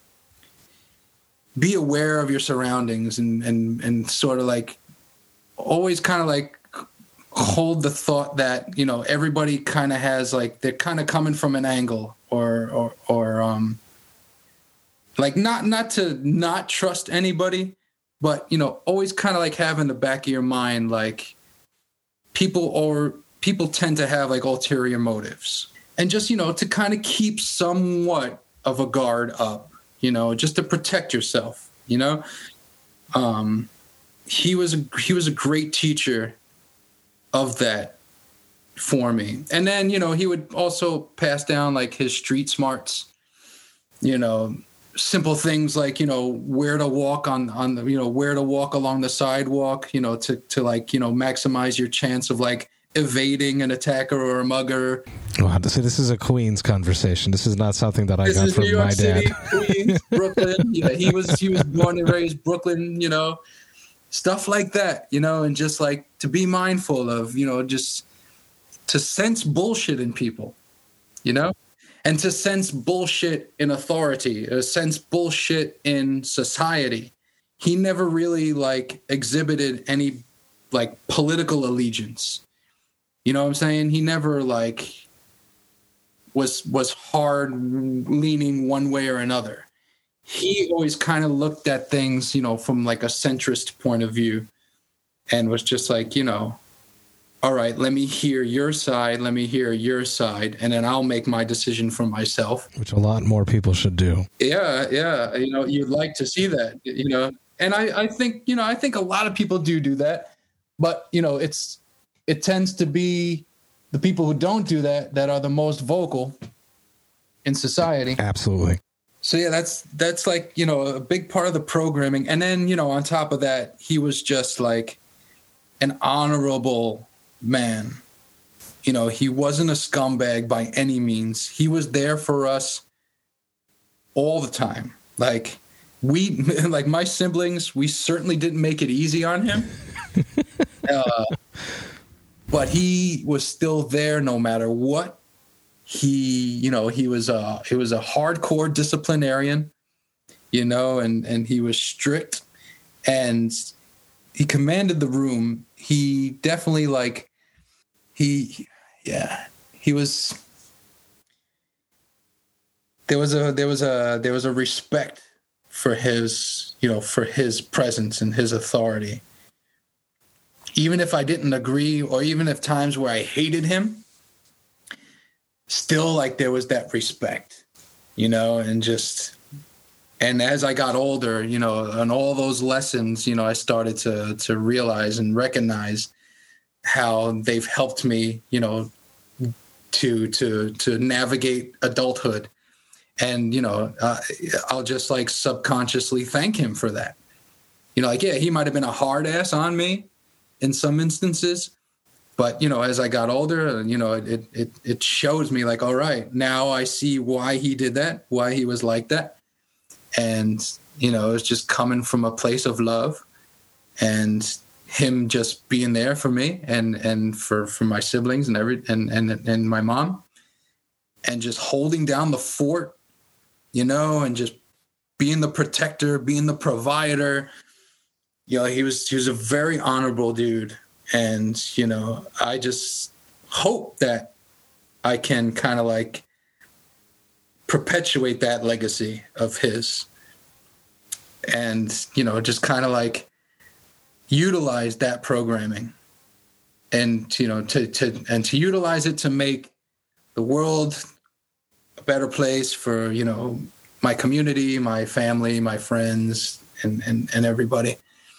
be aware of your surroundings and, and, and sort of like always kind of like hold the thought that, you know, everybody kind of has like, they're kind of coming from an angle or, or, or, um, like not, not to not trust anybody, but, you know, always kind of like have in the back of your mind, like people or people tend to have like ulterior motives, and just, you know, to kind of keep somewhat of a guard up, you know, just to protect yourself, you know. Um, he was a, he was a great teacher of that for me. And then, you know, he would also pass down like his street smarts, you know, simple things like, you know, where to walk on, on the, you know, where to walk along the sidewalk, you know, to, to like, you know, maximize your chance of like evading an attacker or a mugger. Wow, so this is a Queens conversation. This is not something that I this got is from New York my City, dad. Queens, Brooklyn. Yeah, he was he was born and raised Brooklyn, you know, stuff like that, you know, and just like to be mindful of, you know, just to sense bullshit in people, you know, and to sense bullshit in authority, to sense bullshit in society. He never really like exhibited any like political allegiance. You know what I'm saying? He never like was was hard leaning one way or another. he always kind of looked at things, you know, from like a centrist point of view, and was just like, you know, all right, let me hear your side, let me hear your side, and then I'll make my decision for myself. Which a lot more people should do. Yeah, yeah. You know, you'd like to see that, you know, and I, I think, you know, I think a lot of people do do that, but, you know, it's, it tends to be the people who don't do that that are the most vocal in society. Absolutely. So yeah, that's that's like, you know, a big part of the programming. And then, you know, on top of that, he was just like an honorable man. You know, he wasn't a scumbag by any means. He was there for us all the time. Like we, like my siblings, we certainly didn't make it easy on him. uh, but he was still there no matter what. He, you know, he was a, he was a hardcore disciplinarian, you know, and, and he was strict, and he commanded the room. He definitely like, he, yeah, he was, there was a, there was a, there was a respect for his, you know, for his presence and his authority. Even if I didn't agree, or even if times where I hated him, still like there was that respect, you know, and just, and as I got older, you know, and all those lessons, you know, I started to, to realize and recognize how they've helped me, you know, to, to, to navigate adulthood. And, you know, uh, I'll just like subconsciously thank him for that. You know, like, yeah, he might've been a hard ass on me in some instances, but, you know, as I got older, you know, it, it, it shows me like, all right, now I see why he did that, why he was like that. And, you know, it's just coming from a place of love, and him just being there for me and, and for, for my siblings and every, and, and, and my mom, and just holding down the fort, you know, and just being the protector, being the provider. You know, he was, he was a very honorable dude. And, you know, I just hope that I can kind of like perpetuate that legacy of his, and, you know, just kind of like utilize that programming, and, you know, to, to, and to utilize it to make the world a better place for, you know, my community, my family, my friends, and, and, and everybody.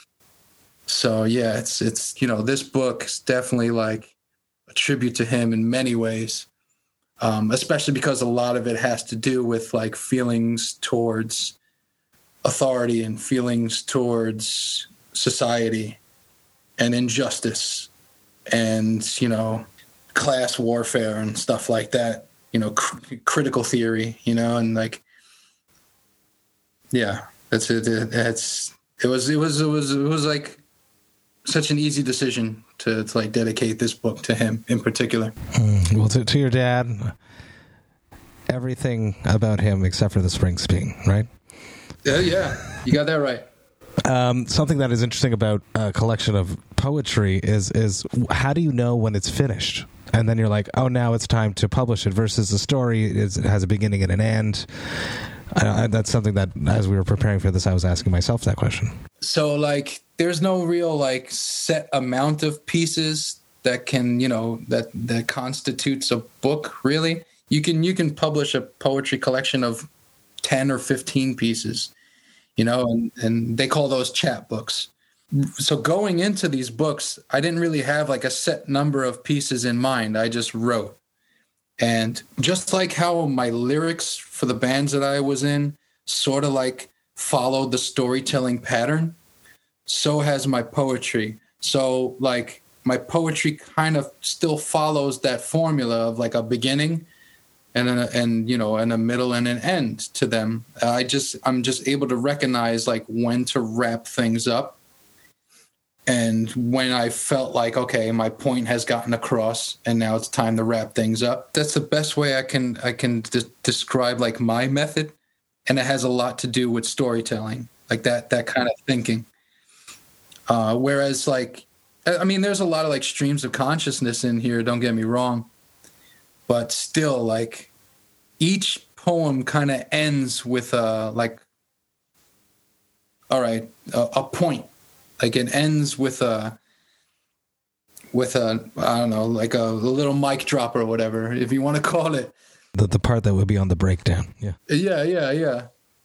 So yeah, it's, it's, you know, this book is definitely like a tribute to him in many ways. Um, especially because a lot of it has to do with like feelings towards authority and feelings towards society and injustice and, you know, class warfare and stuff like that, you know, cr- critical theory, you know, and like, yeah, that's it. It's, it was, it was, it was, it was like such an easy decision to, to like dedicate this book to him in particular. Mm, well, to, to your dad, everything about him except for the Springsteen, right? Yeah, yeah, you got that right. Um, something that is interesting about a collection of poetry is is how do you know when it's finished? And then you're like, oh, now it's time to publish it, versus the story is, it has a beginning and an end. Uh, that's something that, as we were preparing for this, I was asking myself that question. So, like, there's no real, like, set amount of pieces that can, you know, that, that constitutes a book, really. You can you can publish a poetry collection of ten or fifteen pieces, you know, and, and they call those chapbooks. So going into these books, I didn't really have, like, a set number of pieces in mind. I just wrote. And just like how my lyrics for the bands that I was in sort of like followed the storytelling pattern, so has my poetry. So like my poetry kind of still follows that formula of like a beginning and a, and you know and a middle and an end to them. I just I'm just able to recognize like when to wrap things up. And when I felt like, okay, my point has gotten across and now it's time to wrap things up. That's the best way I can I can de- describe like my method. And it has a lot to do with storytelling, like that that kind of thinking. Uh, whereas like, I mean, there's a lot of like streams of consciousness in here, don't get me wrong. But still, like each poem kind of ends with a, like all right, a, a point. Like it ends with a, with a, I don't know, like a, a little mic drop or whatever, if you want to call it. The, the part that would be on the breakdown. Yeah. Yeah, yeah, yeah.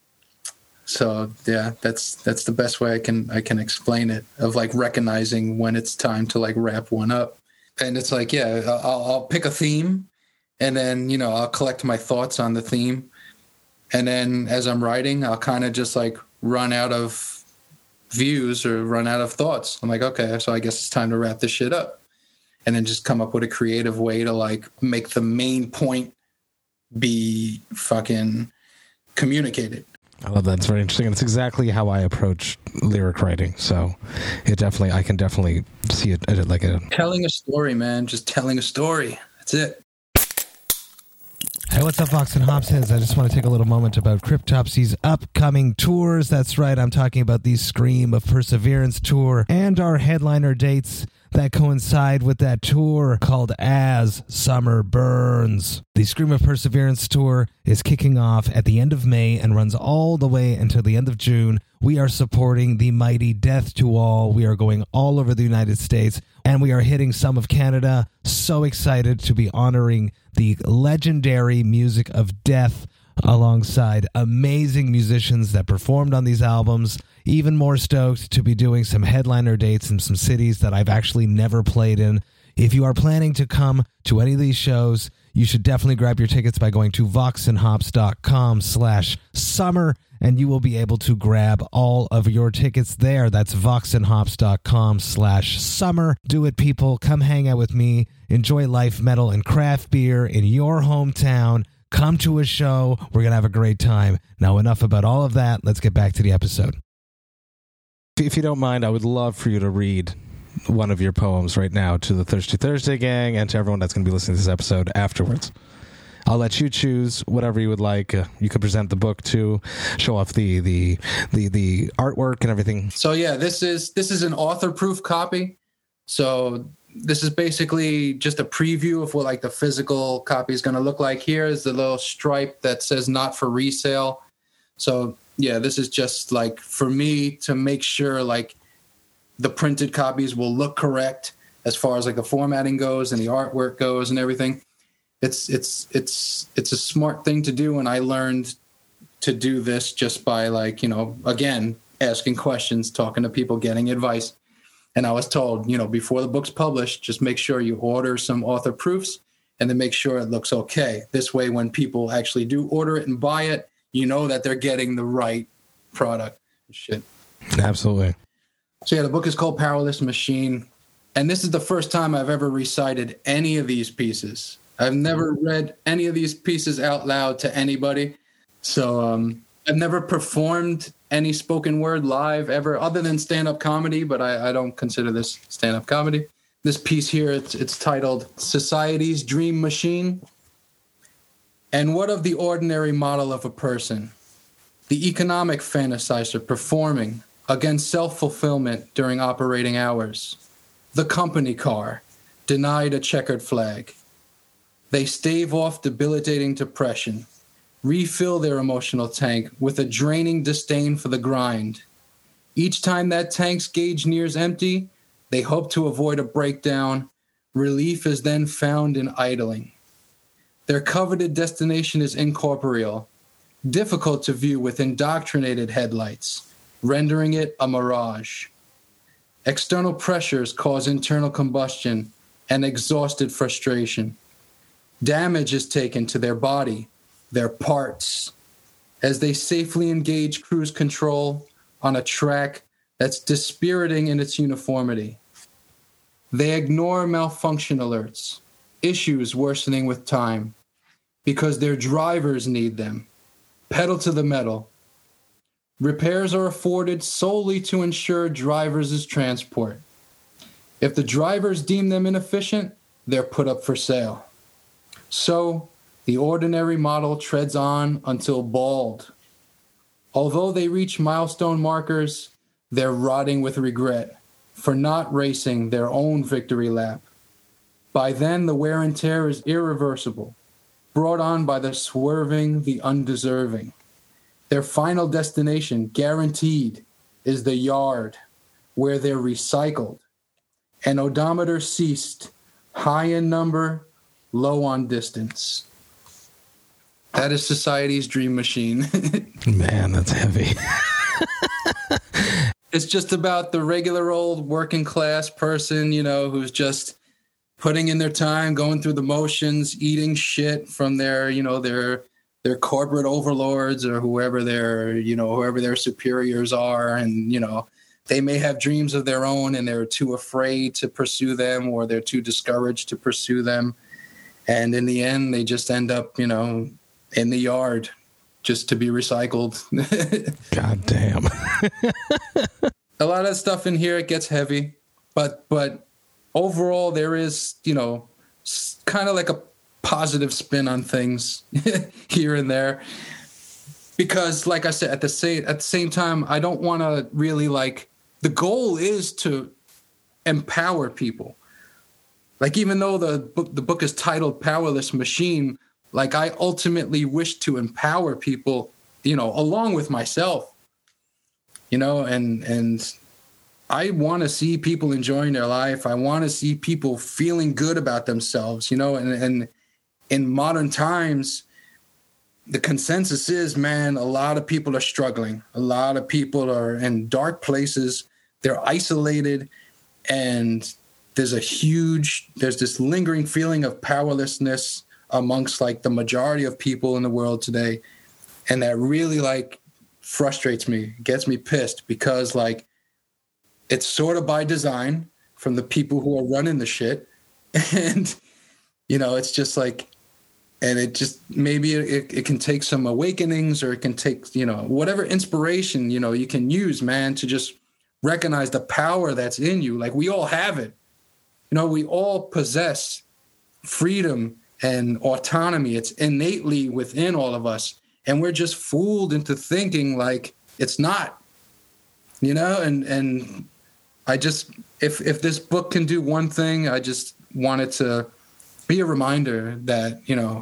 So yeah, that's that's the best way I can I can explain it, of like recognizing when it's time to like wrap one up. And it's like, yeah, I'll, I'll pick a theme, and then, you know, I'll collect my thoughts on the theme, and then as I'm writing, I'll kind of just like run out of views or run out of thoughts. I'm like, okay, so I guess it's time to wrap this shit up, and then just come up with a creative way to like make the main point be fucking communicated. I love that. It's very interesting. And it's exactly how I approach lyric writing. So it definitely, I can definitely see it, it like a... Telling a story, man. Just telling a story. That's it. Hey, what's up, Vox and Hops heads? I just want to take a little moment about Cryptopsy's upcoming tours. That's right, I'm talking about the Scream of Perseverance tour and our headliner dates that coincide with that tour called As Summer Burns. The Scream of Perseverance tour is kicking off at the end of May and runs all the way until the end of June. We are supporting the mighty Death to All. We are going all over the United States, and we are hitting some of Canada. So excited to be honoring the legendary music of Death alongside amazing musicians that performed on these albums. Even more stoked to be doing some headliner dates in some cities that I've actually never played in. If you are planning to come to any of these shows, you should definitely grab your tickets by going to voxandhops.com slash summer, and you will be able to grab all of your tickets there. That's voxandhops.com slash summer. Do it, people. Come hang out with me. Enjoy life, metal, and craft beer in your hometown. Come to a show. We're going to have a great time. Now, enough about all of that. Let's get back to the episode. If you don't mind, I would love for you to read one of your poems right now to the Thirsty Thursday gang and to everyone that's going to be listening to this episode afterwards. I'll let you choose whatever you would like. Uh, you could present the book too, show off the, the the the artwork and everything. So yeah, this is this is an author-proof copy. So this is basically just a preview of what like the physical copy is going to look like. Here is the little stripe that says "not for resale." So yeah, this is just like for me to make sure like the printed copies will look correct as far as like the formatting goes and the artwork goes and everything. It's it's it's it's a smart thing to do, and I learned to do this just by like, you know, again, asking questions, talking to people, getting advice. And I was told, you know, before the book's published, just make sure you order some author proofs and then make sure it looks okay. This way, when people actually do order it and buy it, you know that they're getting the right product. Shit. Absolutely. So yeah, the book is called Powerless Machine. And this is the first time I've ever recited any of these pieces. I've never read any of these pieces out loud to anybody. So um, I've never performed any spoken word live ever, other than stand-up comedy, but I, I don't consider this stand-up comedy. This piece here, it's, it's titled Society's Dream Machine. And what of the ordinary model of a person? The economic fantasizer performing against self-fulfillment during operating hours. The company car, denied a checkered flag. They stave off debilitating depression, refill their emotional tank with a draining disdain for the grind. Each time that tank's gauge nears empty, they hope to avoid a breakdown. Relief is then found in idling. Their coveted destination is incorporeal, difficult to view with indoctrinated headlights, rendering it a mirage. External pressures cause internal combustion and exhausted frustration. Damage is taken to their body, their parts, as they safely engage cruise control on a track that's dispiriting in its uniformity. They ignore malfunction alerts, issues worsening with time, because their drivers need them. Pedal to the metal. Repairs are afforded solely to ensure drivers' transport. If the drivers deem them inefficient, they're put up for sale. So, the ordinary model treads on until bald. Although they reach milestone markers, they're rotting with regret for not racing their own victory lap. By then, the wear and tear is irreversible, brought on by the swerving, the undeserving. Their final destination guaranteed is the yard where they're recycled. An odometer ceased, high in number, low on distance. That is society's dream machine. Man, that's heavy. It's just about the regular old working class person, you know, who's just putting in their time, going through the motions, eating shit from their, you know, their their corporate overlords or whoever their, you know, whoever their superiors are. And, you know, they may have dreams of their own and they're too afraid to pursue them, or they're too discouraged to pursue them. And in the end, they just end up, you know, in the yard just to be recycled. God damn. A lot of stuff in here, it gets heavy, but but overall there is, you know, kind of like a positive spin on things here and there. Because like I said, at the same at the same time, I don't want to really like, the goal is to empower people. Like, even though the book the book is titled Powerless Machine, like, I ultimately wish to empower people, you know, along with myself. You know, and and I want to see people enjoying their life. I want to see people feeling good about themselves, you know, and, and in modern times, the consensus is, man, a lot of people are struggling. A lot of people are in dark places. They're isolated, and there's a huge, there's this lingering feeling of powerlessness amongst like the majority of people in the world today. And that really like frustrates me, gets me pissed, because like it's sort of by design from the people who are running the shit. And, you know, it's just like, and it just, maybe it, it can take some awakenings, or it can take, you know, whatever inspiration, you know, you can use, man, to just recognize the power that's in you. Like, we all have it. You know, we all possess freedom and autonomy. It's innately within all of us. And we're just fooled into thinking like it's not, you know, and, and I just, if, if this book can do one thing, I just want it to be a reminder that, you know,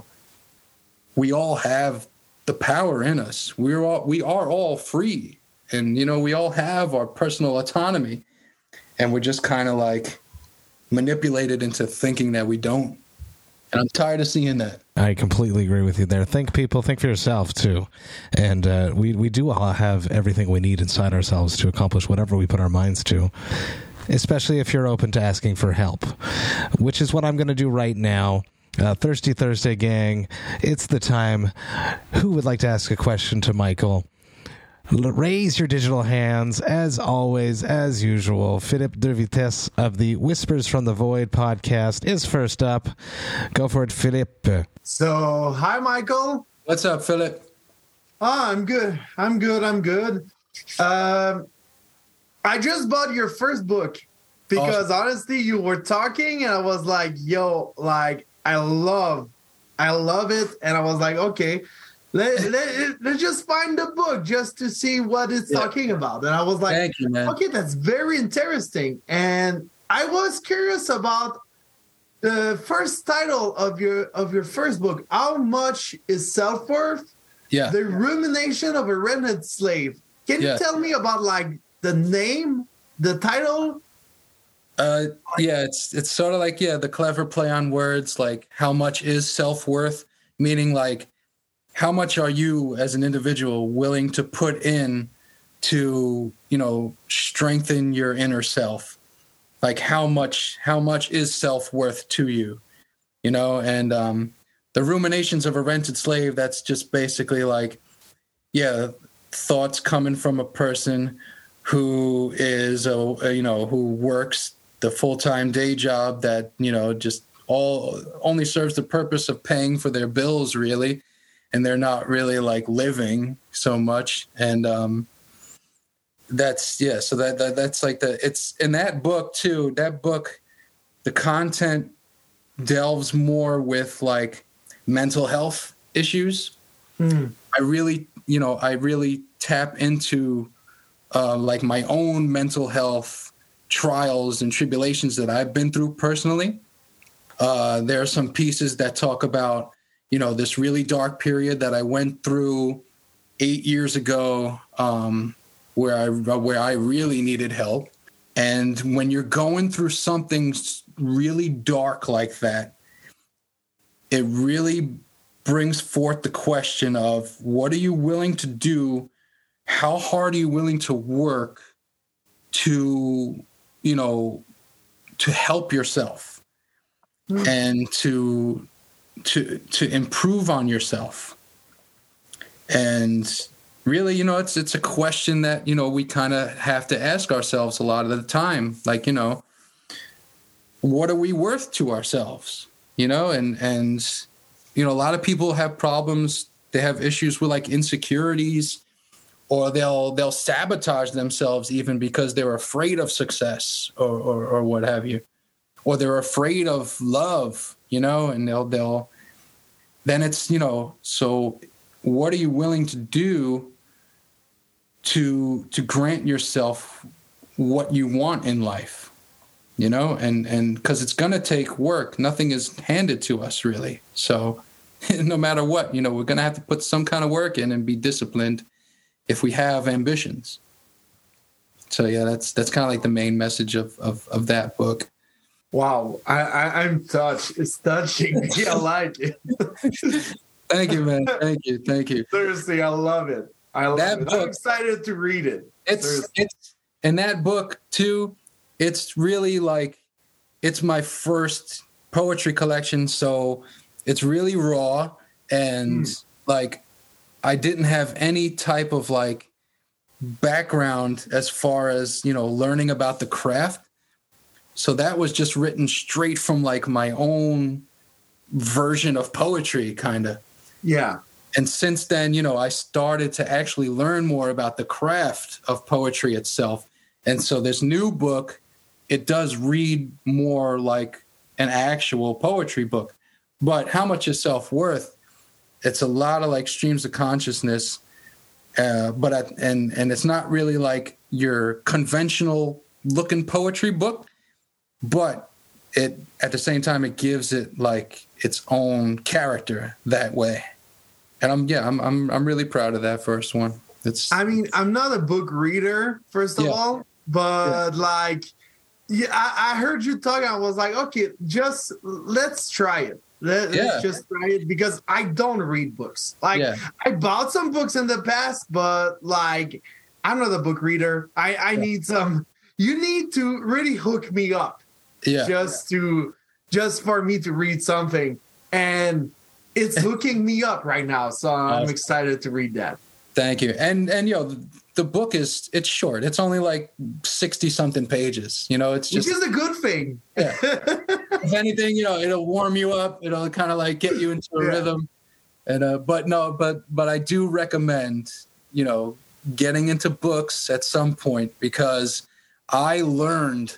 we all have the power in us. We're all, we are all free, and, you know, we all have our personal autonomy, and we're just kind of like manipulated into thinking that we don't. And I'm tired of seeing that. I completely agree with you there. Think, people, think for yourself, too. And uh, we, we do all have everything we need inside ourselves to accomplish whatever we put our minds to, especially if you're open to asking for help, which is what I'm going to do right now. Uh, Thirsty Thursday gang, it's the time. Who would like to ask a question to Michael? L- raise your digital hands, as always, as usual. Philippe de Vitesse of the Whispers from the Void podcast is first up. Go for it, Philippe. So, hi, Michael. What's up, Philip? Ah, I'm good. I'm good. I'm good. Um, I just bought your first book because awesome. Honestly, you were talking and I was like, yo, like, I love, I love it. And I was like, okay, let, let, let's just find the book just to see what it's yeah. talking about. And I was like, Thank you, man. Okay, that's very interesting. And I was curious about the first title of your of your first book. How much is self-worth? Yeah. The rumination of a rented slave. Can you yeah. tell me about like the name, the title? Uh, yeah, it's it's sort of like, yeah, the clever play on words, like how much is self-worth, meaning like how much are you as an individual willing to put in to, you know, strengthen your inner self? Like how much how much is self-worth to you, you know? And um, the ruminations of a rented slave, that's just basically like, yeah, thoughts coming from a person who is, a, a you know, who works the full-time day job that, you know, just all only serves the purpose of paying for their bills, really. And they're not really like living so much. And um, that's, yeah, so that, that that's like the, it's in that book too, that book, the content delves more with like mental health issues. Mm. I really, you know, I really tap into uh, like my own mental health trials and tribulations that I've been through personally. Uh, there are some pieces that talk about, you know, this really dark period that I went through eight years ago, um, where I where I really needed help. And when you're going through something really dark like that, it really brings forth the question of, what are you willing to do? How hard are you willing to work to, you know, to help yourself mm. and to to to improve on yourself? And really, you know, it's it's a question that, you know, we kind of have to ask ourselves a lot of the time. Like, you know, what are we worth to ourselves? You know, and and you know, a lot of people have problems. They have issues with like insecurities, or they'll they'll sabotage themselves even because they're afraid of success or, or or what have you, or they're afraid of love. You know, and they'll they'll then it's, you know, so what are you willing to do to to grant yourself what you want in life? You know, and and because it's going to take work. Nothing is handed to us, really. So no matter what, you know, we're going to have to put some kind of work in and be disciplined if we have ambitions. So, yeah, that's that's kind of like the main message of, of, of that book. Wow. I, I, I'm touched. It's touching. I like it. Thank you, man. Thank you. Thank you. Seriously, I love it. I love that it. Book, I'm excited to read it. It's, it's in that book, too. It's really like, it's my first poetry collection, so it's really raw, and mm. like I didn't have any type of like background as far as, you know, learning about the craft. So that was just written straight from like my own version of poetry, kind of. Yeah. And since then, you know, I started to actually learn more about the craft of poetry itself. And so this new book, it does read more like an actual poetry book. But how much is self-worth? It's a lot of like streams of consciousness, uh, but at, and and it's not really like your conventional looking poetry book, but it at the same time it gives it like its own character that way. And I'm yeah I'm I'm I'm really proud of that first one. It's I mean, I'm not a book reader, first of yeah. all, but yeah. like yeah, I, I heard you talking. I was like, okay, just let's try it. Let, yeah. Let's just try it, because I don't read books. Like yeah. I bought some books in the past, but like I'm not a book reader. I, I yeah. need some. You need to really hook me up, yeah, just to just for me to read something, and it's hooking me up right now. So I'm awesome. Excited to read that. Thank you. And and you know, the, the book is it's short. It's only like sixty something pages. You know, it's just which is a good thing. Yeah. If anything, you know, it'll warm you up. It'll kind of like get you into a yeah. rhythm. And uh, but no, but but I do recommend, you know, getting into books at some point, because I learned,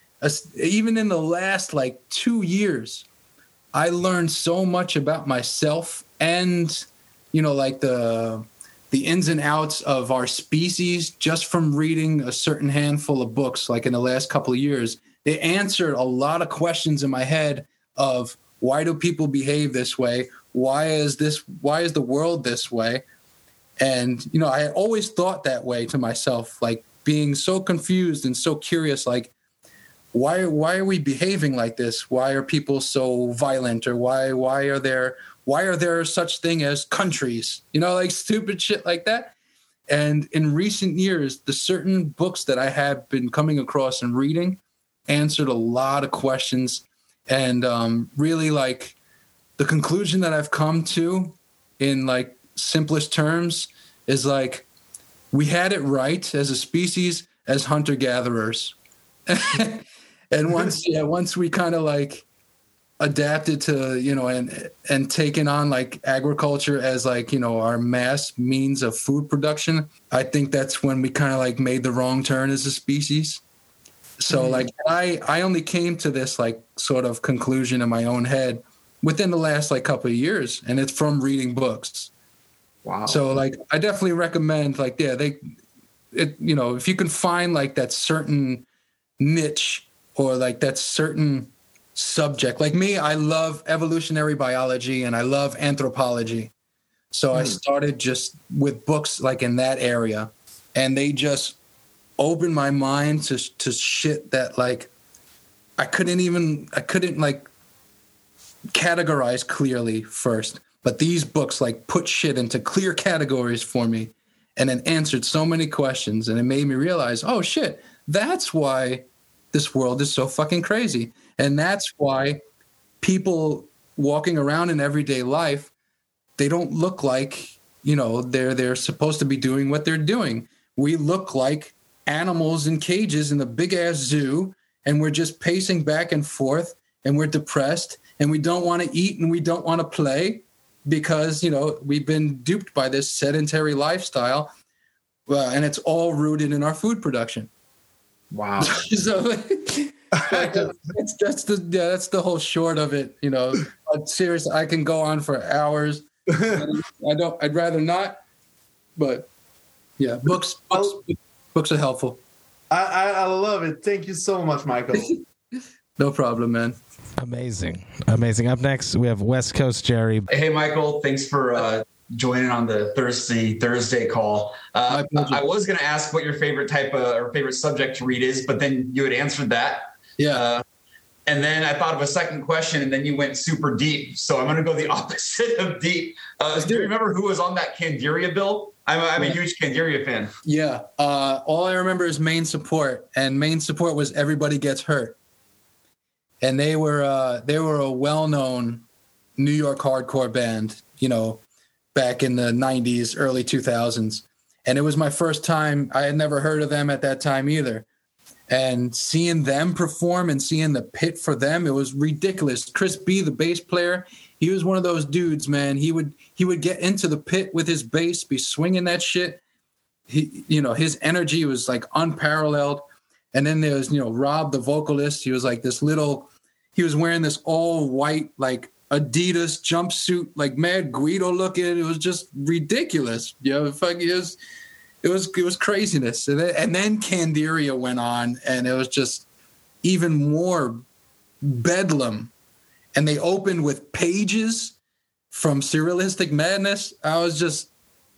even in the last like two years, I learned so much about myself and, you know, like the the ins and outs of our species just from reading a certain handful of books. Like in the last couple of years, they answered a lot of questions in my head of, why do people behave this way? Why is this, why is the world this way? And, you know, I always thought that way to myself, like being so confused and so curious, like, why, why are we behaving like this? Why are people so violent? Or why, why are there, why are there such thing as countries? You know, like stupid shit like that. And in recent years, the certain books that I have been coming across and reading answered a lot of questions. And um, really, like, the conclusion that I've come to in like simplest terms is like, we had it right as a species, as hunter-gatherers. And once, yeah, once we kind of like adapted to, you know, and and taken on like agriculture as like, you know, our mass means of food production, I think that's when we kind of like made the wrong turn as a species. So mm-hmm. like I I only came to this like sort of conclusion in my own head within the last like couple of years, and it's from reading books. Wow. So like I definitely recommend like yeah they it you know, if you can find like that certain niche or like that certain subject. Like me, I love evolutionary biology and I love anthropology. So mm. I started just with books like in that area. and they just opened my mind to to shit that like I couldn't even I couldn't like categorize clearly first. But these books like put shit into clear categories for me, and then answered so many questions, and it made me realize, oh shit, that's why this world is so fucking crazy, and that's why people walking around in everyday life, they don't look like, you know, they're they're supposed to be doing what they're doing. We look like animals in cages in the big ass zoo, and we're just pacing back and forth, and we're depressed, and we don't want to eat, and we don't want to play, because, you know, we've been duped by this sedentary lifestyle, uh, and it's all rooted in our food production. Wow. So that's, that's the yeah, that's the whole short of it, you know. But seriously, I can go on for hours. I don't. I'd rather not. But yeah, books books, books are helpful. I, I I love it. Thank you so much, Michael. No problem, man. Amazing. Amazing. Up next, we have West Coast Jerry. Hey, Michael. Thanks for uh, joining on the Thursday Thursday call. Uh, I was going to ask what your favorite type of or favorite subject to read is, but then you had answered that. Yeah. Uh, and then I thought of a second question, and then you went super deep. So I'm going to go the opposite of deep. Uh, do you remember who was on that Candiria bill? I'm a, I'm a huge Candiria fan. Yeah. Uh, all I remember is Main Support, and Main Support was Everybody Gets Hurt. And they were uh, they were a well-known New York hardcore band, you know, back in the nineties, early two thousands. And it was my first time. I had never heard of them at that time either. And seeing them perform and seeing the pit for them, it was ridiculous. Chris B, the bass player, he was one of those dudes, man. He would he would get into the pit with his bass, be swinging that shit. He, you know, his energy was like unparalleled. And then there's, you know, Rob, the vocalist. He was like this little, he was wearing this all white, like Adidas jumpsuit, like Mad Guido looking. It was just ridiculous. You know, fuck, it was, it was, it was craziness. And then, and then Candiria went on, and it was just even more bedlam. And they opened with Pages from Surrealistic Madness. I was just,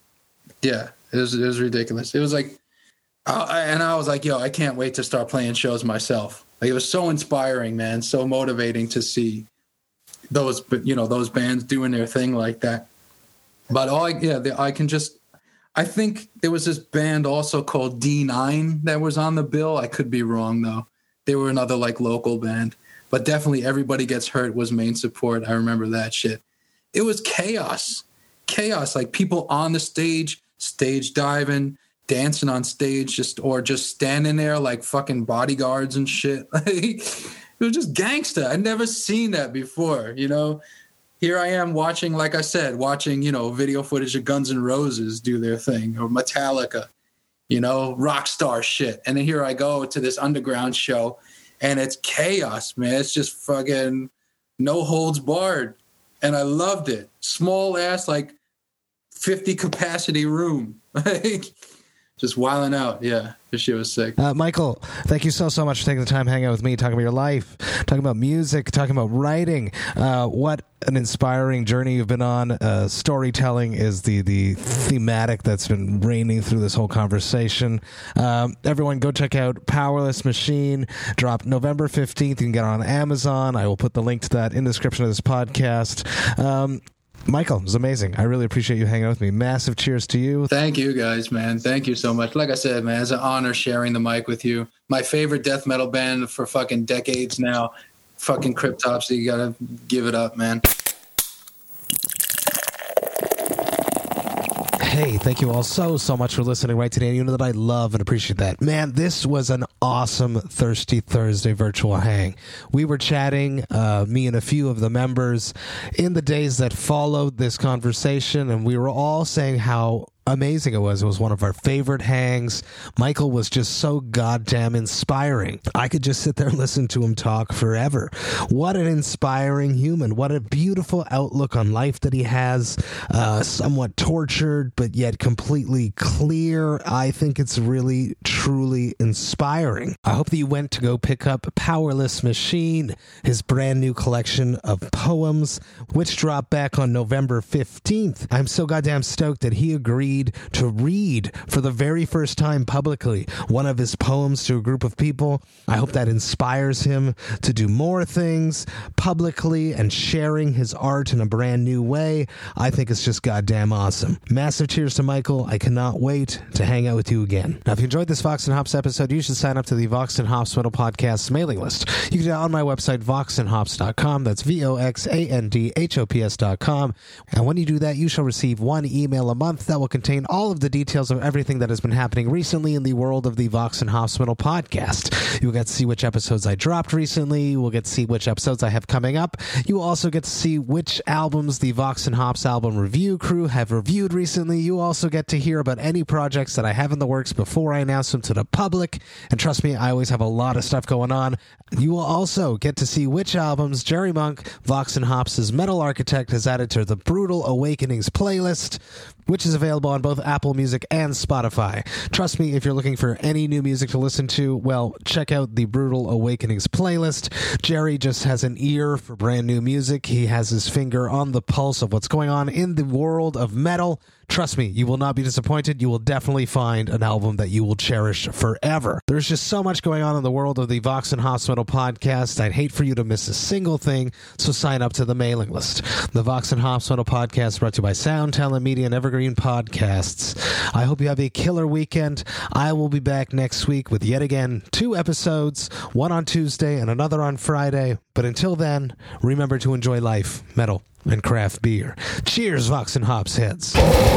yeah, it was, it was ridiculous. It was like, Uh, and I was like, yo, I can't wait to start playing shows myself. Like, it was so inspiring, man, so motivating to see those, you know, those bands doing their thing like that. But all I, yeah, the, I can just, I think there was this band also called D nine that was on the bill. I could be wrong, though. They were another, like, local band. But definitely Everybody Gets Hurt was Main Support. I remember that shit. It was chaos. Chaos, like people on the stage, stage diving, dancing on stage, just or just standing there like fucking bodyguards and shit. It was just gangsta. I'd never seen that before, you know. Here I am watching, like I said, watching, you know, video footage of Guns N' Roses do their thing, or Metallica, you know, rock star shit. And then here I go to this underground show, and it's chaos, man. It's just fucking no holds barred. And I loved it. Small ass, like fifty capacity room. Just wilding out. Yeah, this shit was sick. Uh, Michael, thank you so, so much for taking the time hanging out with me, talking about your life, talking about music, talking about writing. Uh, what an inspiring journey you've been on. Uh, storytelling is the, the thematic that's been reigning through this whole conversation. Um, everyone, go check out Powerless Machine. Drop November fifteenth. You can get it on Amazon. I will put the link to that in the description of this podcast. Um, Michael, it was amazing. I really appreciate you hanging out with me. Massive cheers to you. Thank you, guys, man. Thank you so much. Like I said, man, it's an honor sharing the mic with you. My favorite death metal band for fucking decades now. Fucking Cryptopsy. You gotta give it up, man. Hey, thank you all so, so much for listening right today. And you know that I love and appreciate that. Man, this was an awesome Thirsty Thursday virtual hang. We were chatting, uh, me and a few of the members, in the days that followed this conversation, and we were all saying how amazing it was. It was one of our favorite hangs. Michael was just so goddamn inspiring. I could just sit there and listen to him talk forever. What an inspiring human. What a beautiful outlook on life that he has. Uh, somewhat tortured, but yet completely clear. I think it's really, truly inspiring. I hope that you went to go pick up Powerless Machine, his brand new collection of poems, which dropped back on November fifteenth. I'm so goddamn stoked that he agreed agreed to read for the very first time publicly one of his poems to a group of people. I hope that inspires him to do more things publicly and sharing his art in a brand new way. I think it's just goddamn awesome. Massive cheers to Michael. I cannot wait to hang out with you again. Now, if you enjoyed this Vox and Hops episode, you should sign up to the Vox and Hops Metal Podcast mailing list. You can do it on my website, vox and hops dot com. That's V O X A N D H O P S dot com. And when you do that, you shall receive one email a month that will contain all of the details of everything that has been happening recently in the world of the Vox and Hops Metal Podcast. You will get to see which episodes I dropped recently. You will get to see which episodes I have coming up. You will also get to see which albums the Vox and Hops album review crew have reviewed recently. You also get to hear about any projects that I have in the works before I announce them to the public. And trust me, I always have a lot of stuff going on. You will also get to see which albums Jerry Monk, Vox and Hops' Metal Architect, has added to the Brutal Awakenings playlist, which is available on both Apple Music and Spotify. Trust me, if you're looking for any new music to listen to, well, check out the Brutal Awakenings playlist. Jerry just has an ear for brand new music. He has his finger on the pulse of what's going on in the world of metal. Trust me, you will not be disappointed. You will definitely find an album that you will cherish forever. There's just so much going on in the world of the Vox and Hops Metal Podcast. I'd hate for you to miss a single thing, so sign up to the mailing list. The Vox and Hops Metal Podcast brought to you by Sound Talent Media and Evergreen Podcasts. I hope you have a killer weekend. I will be back next week with yet again two episodes, one on Tuesday and another on Friday. But until then, remember to enjoy life, metal, and craft beer. Cheers, Vox and Hops heads.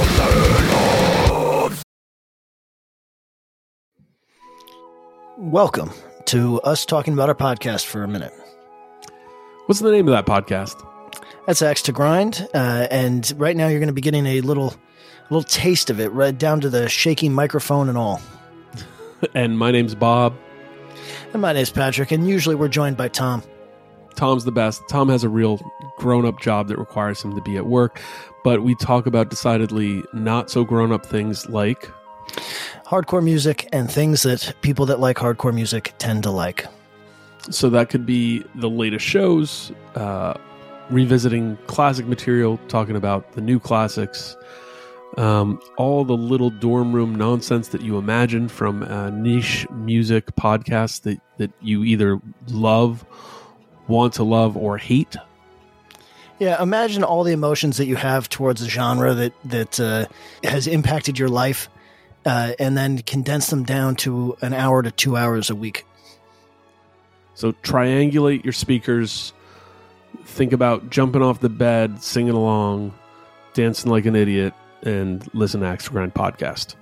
Welcome to us talking about our podcast for a minute. What's the name of that podcast? That's Axe to Grind, uh, and right now you're going to be getting a little, little taste of it, right down to the shaky microphone and all. And my name's Bob. And my name's Patrick, and usually we're joined by Tom. Tom's the best. Tom has a real grown-up job that requires him to be at work, but we talk about decidedly not so grown-up things like hardcore music and things that people that like hardcore music tend to like. So that could be the latest shows, uh, revisiting classic material, talking about the new classics, um, all the little dorm room nonsense that you imagine from uh, niche music podcasts that, that you either love, want to love, or hate. Yeah, imagine all the emotions that you have towards a genre that, that uh, has impacted your life, uh, and then condense them down to an hour to two hours a week. So triangulate your speakers, think about jumping off the bed, singing along, dancing like an idiot, and listen to Axe to Grind Podcast.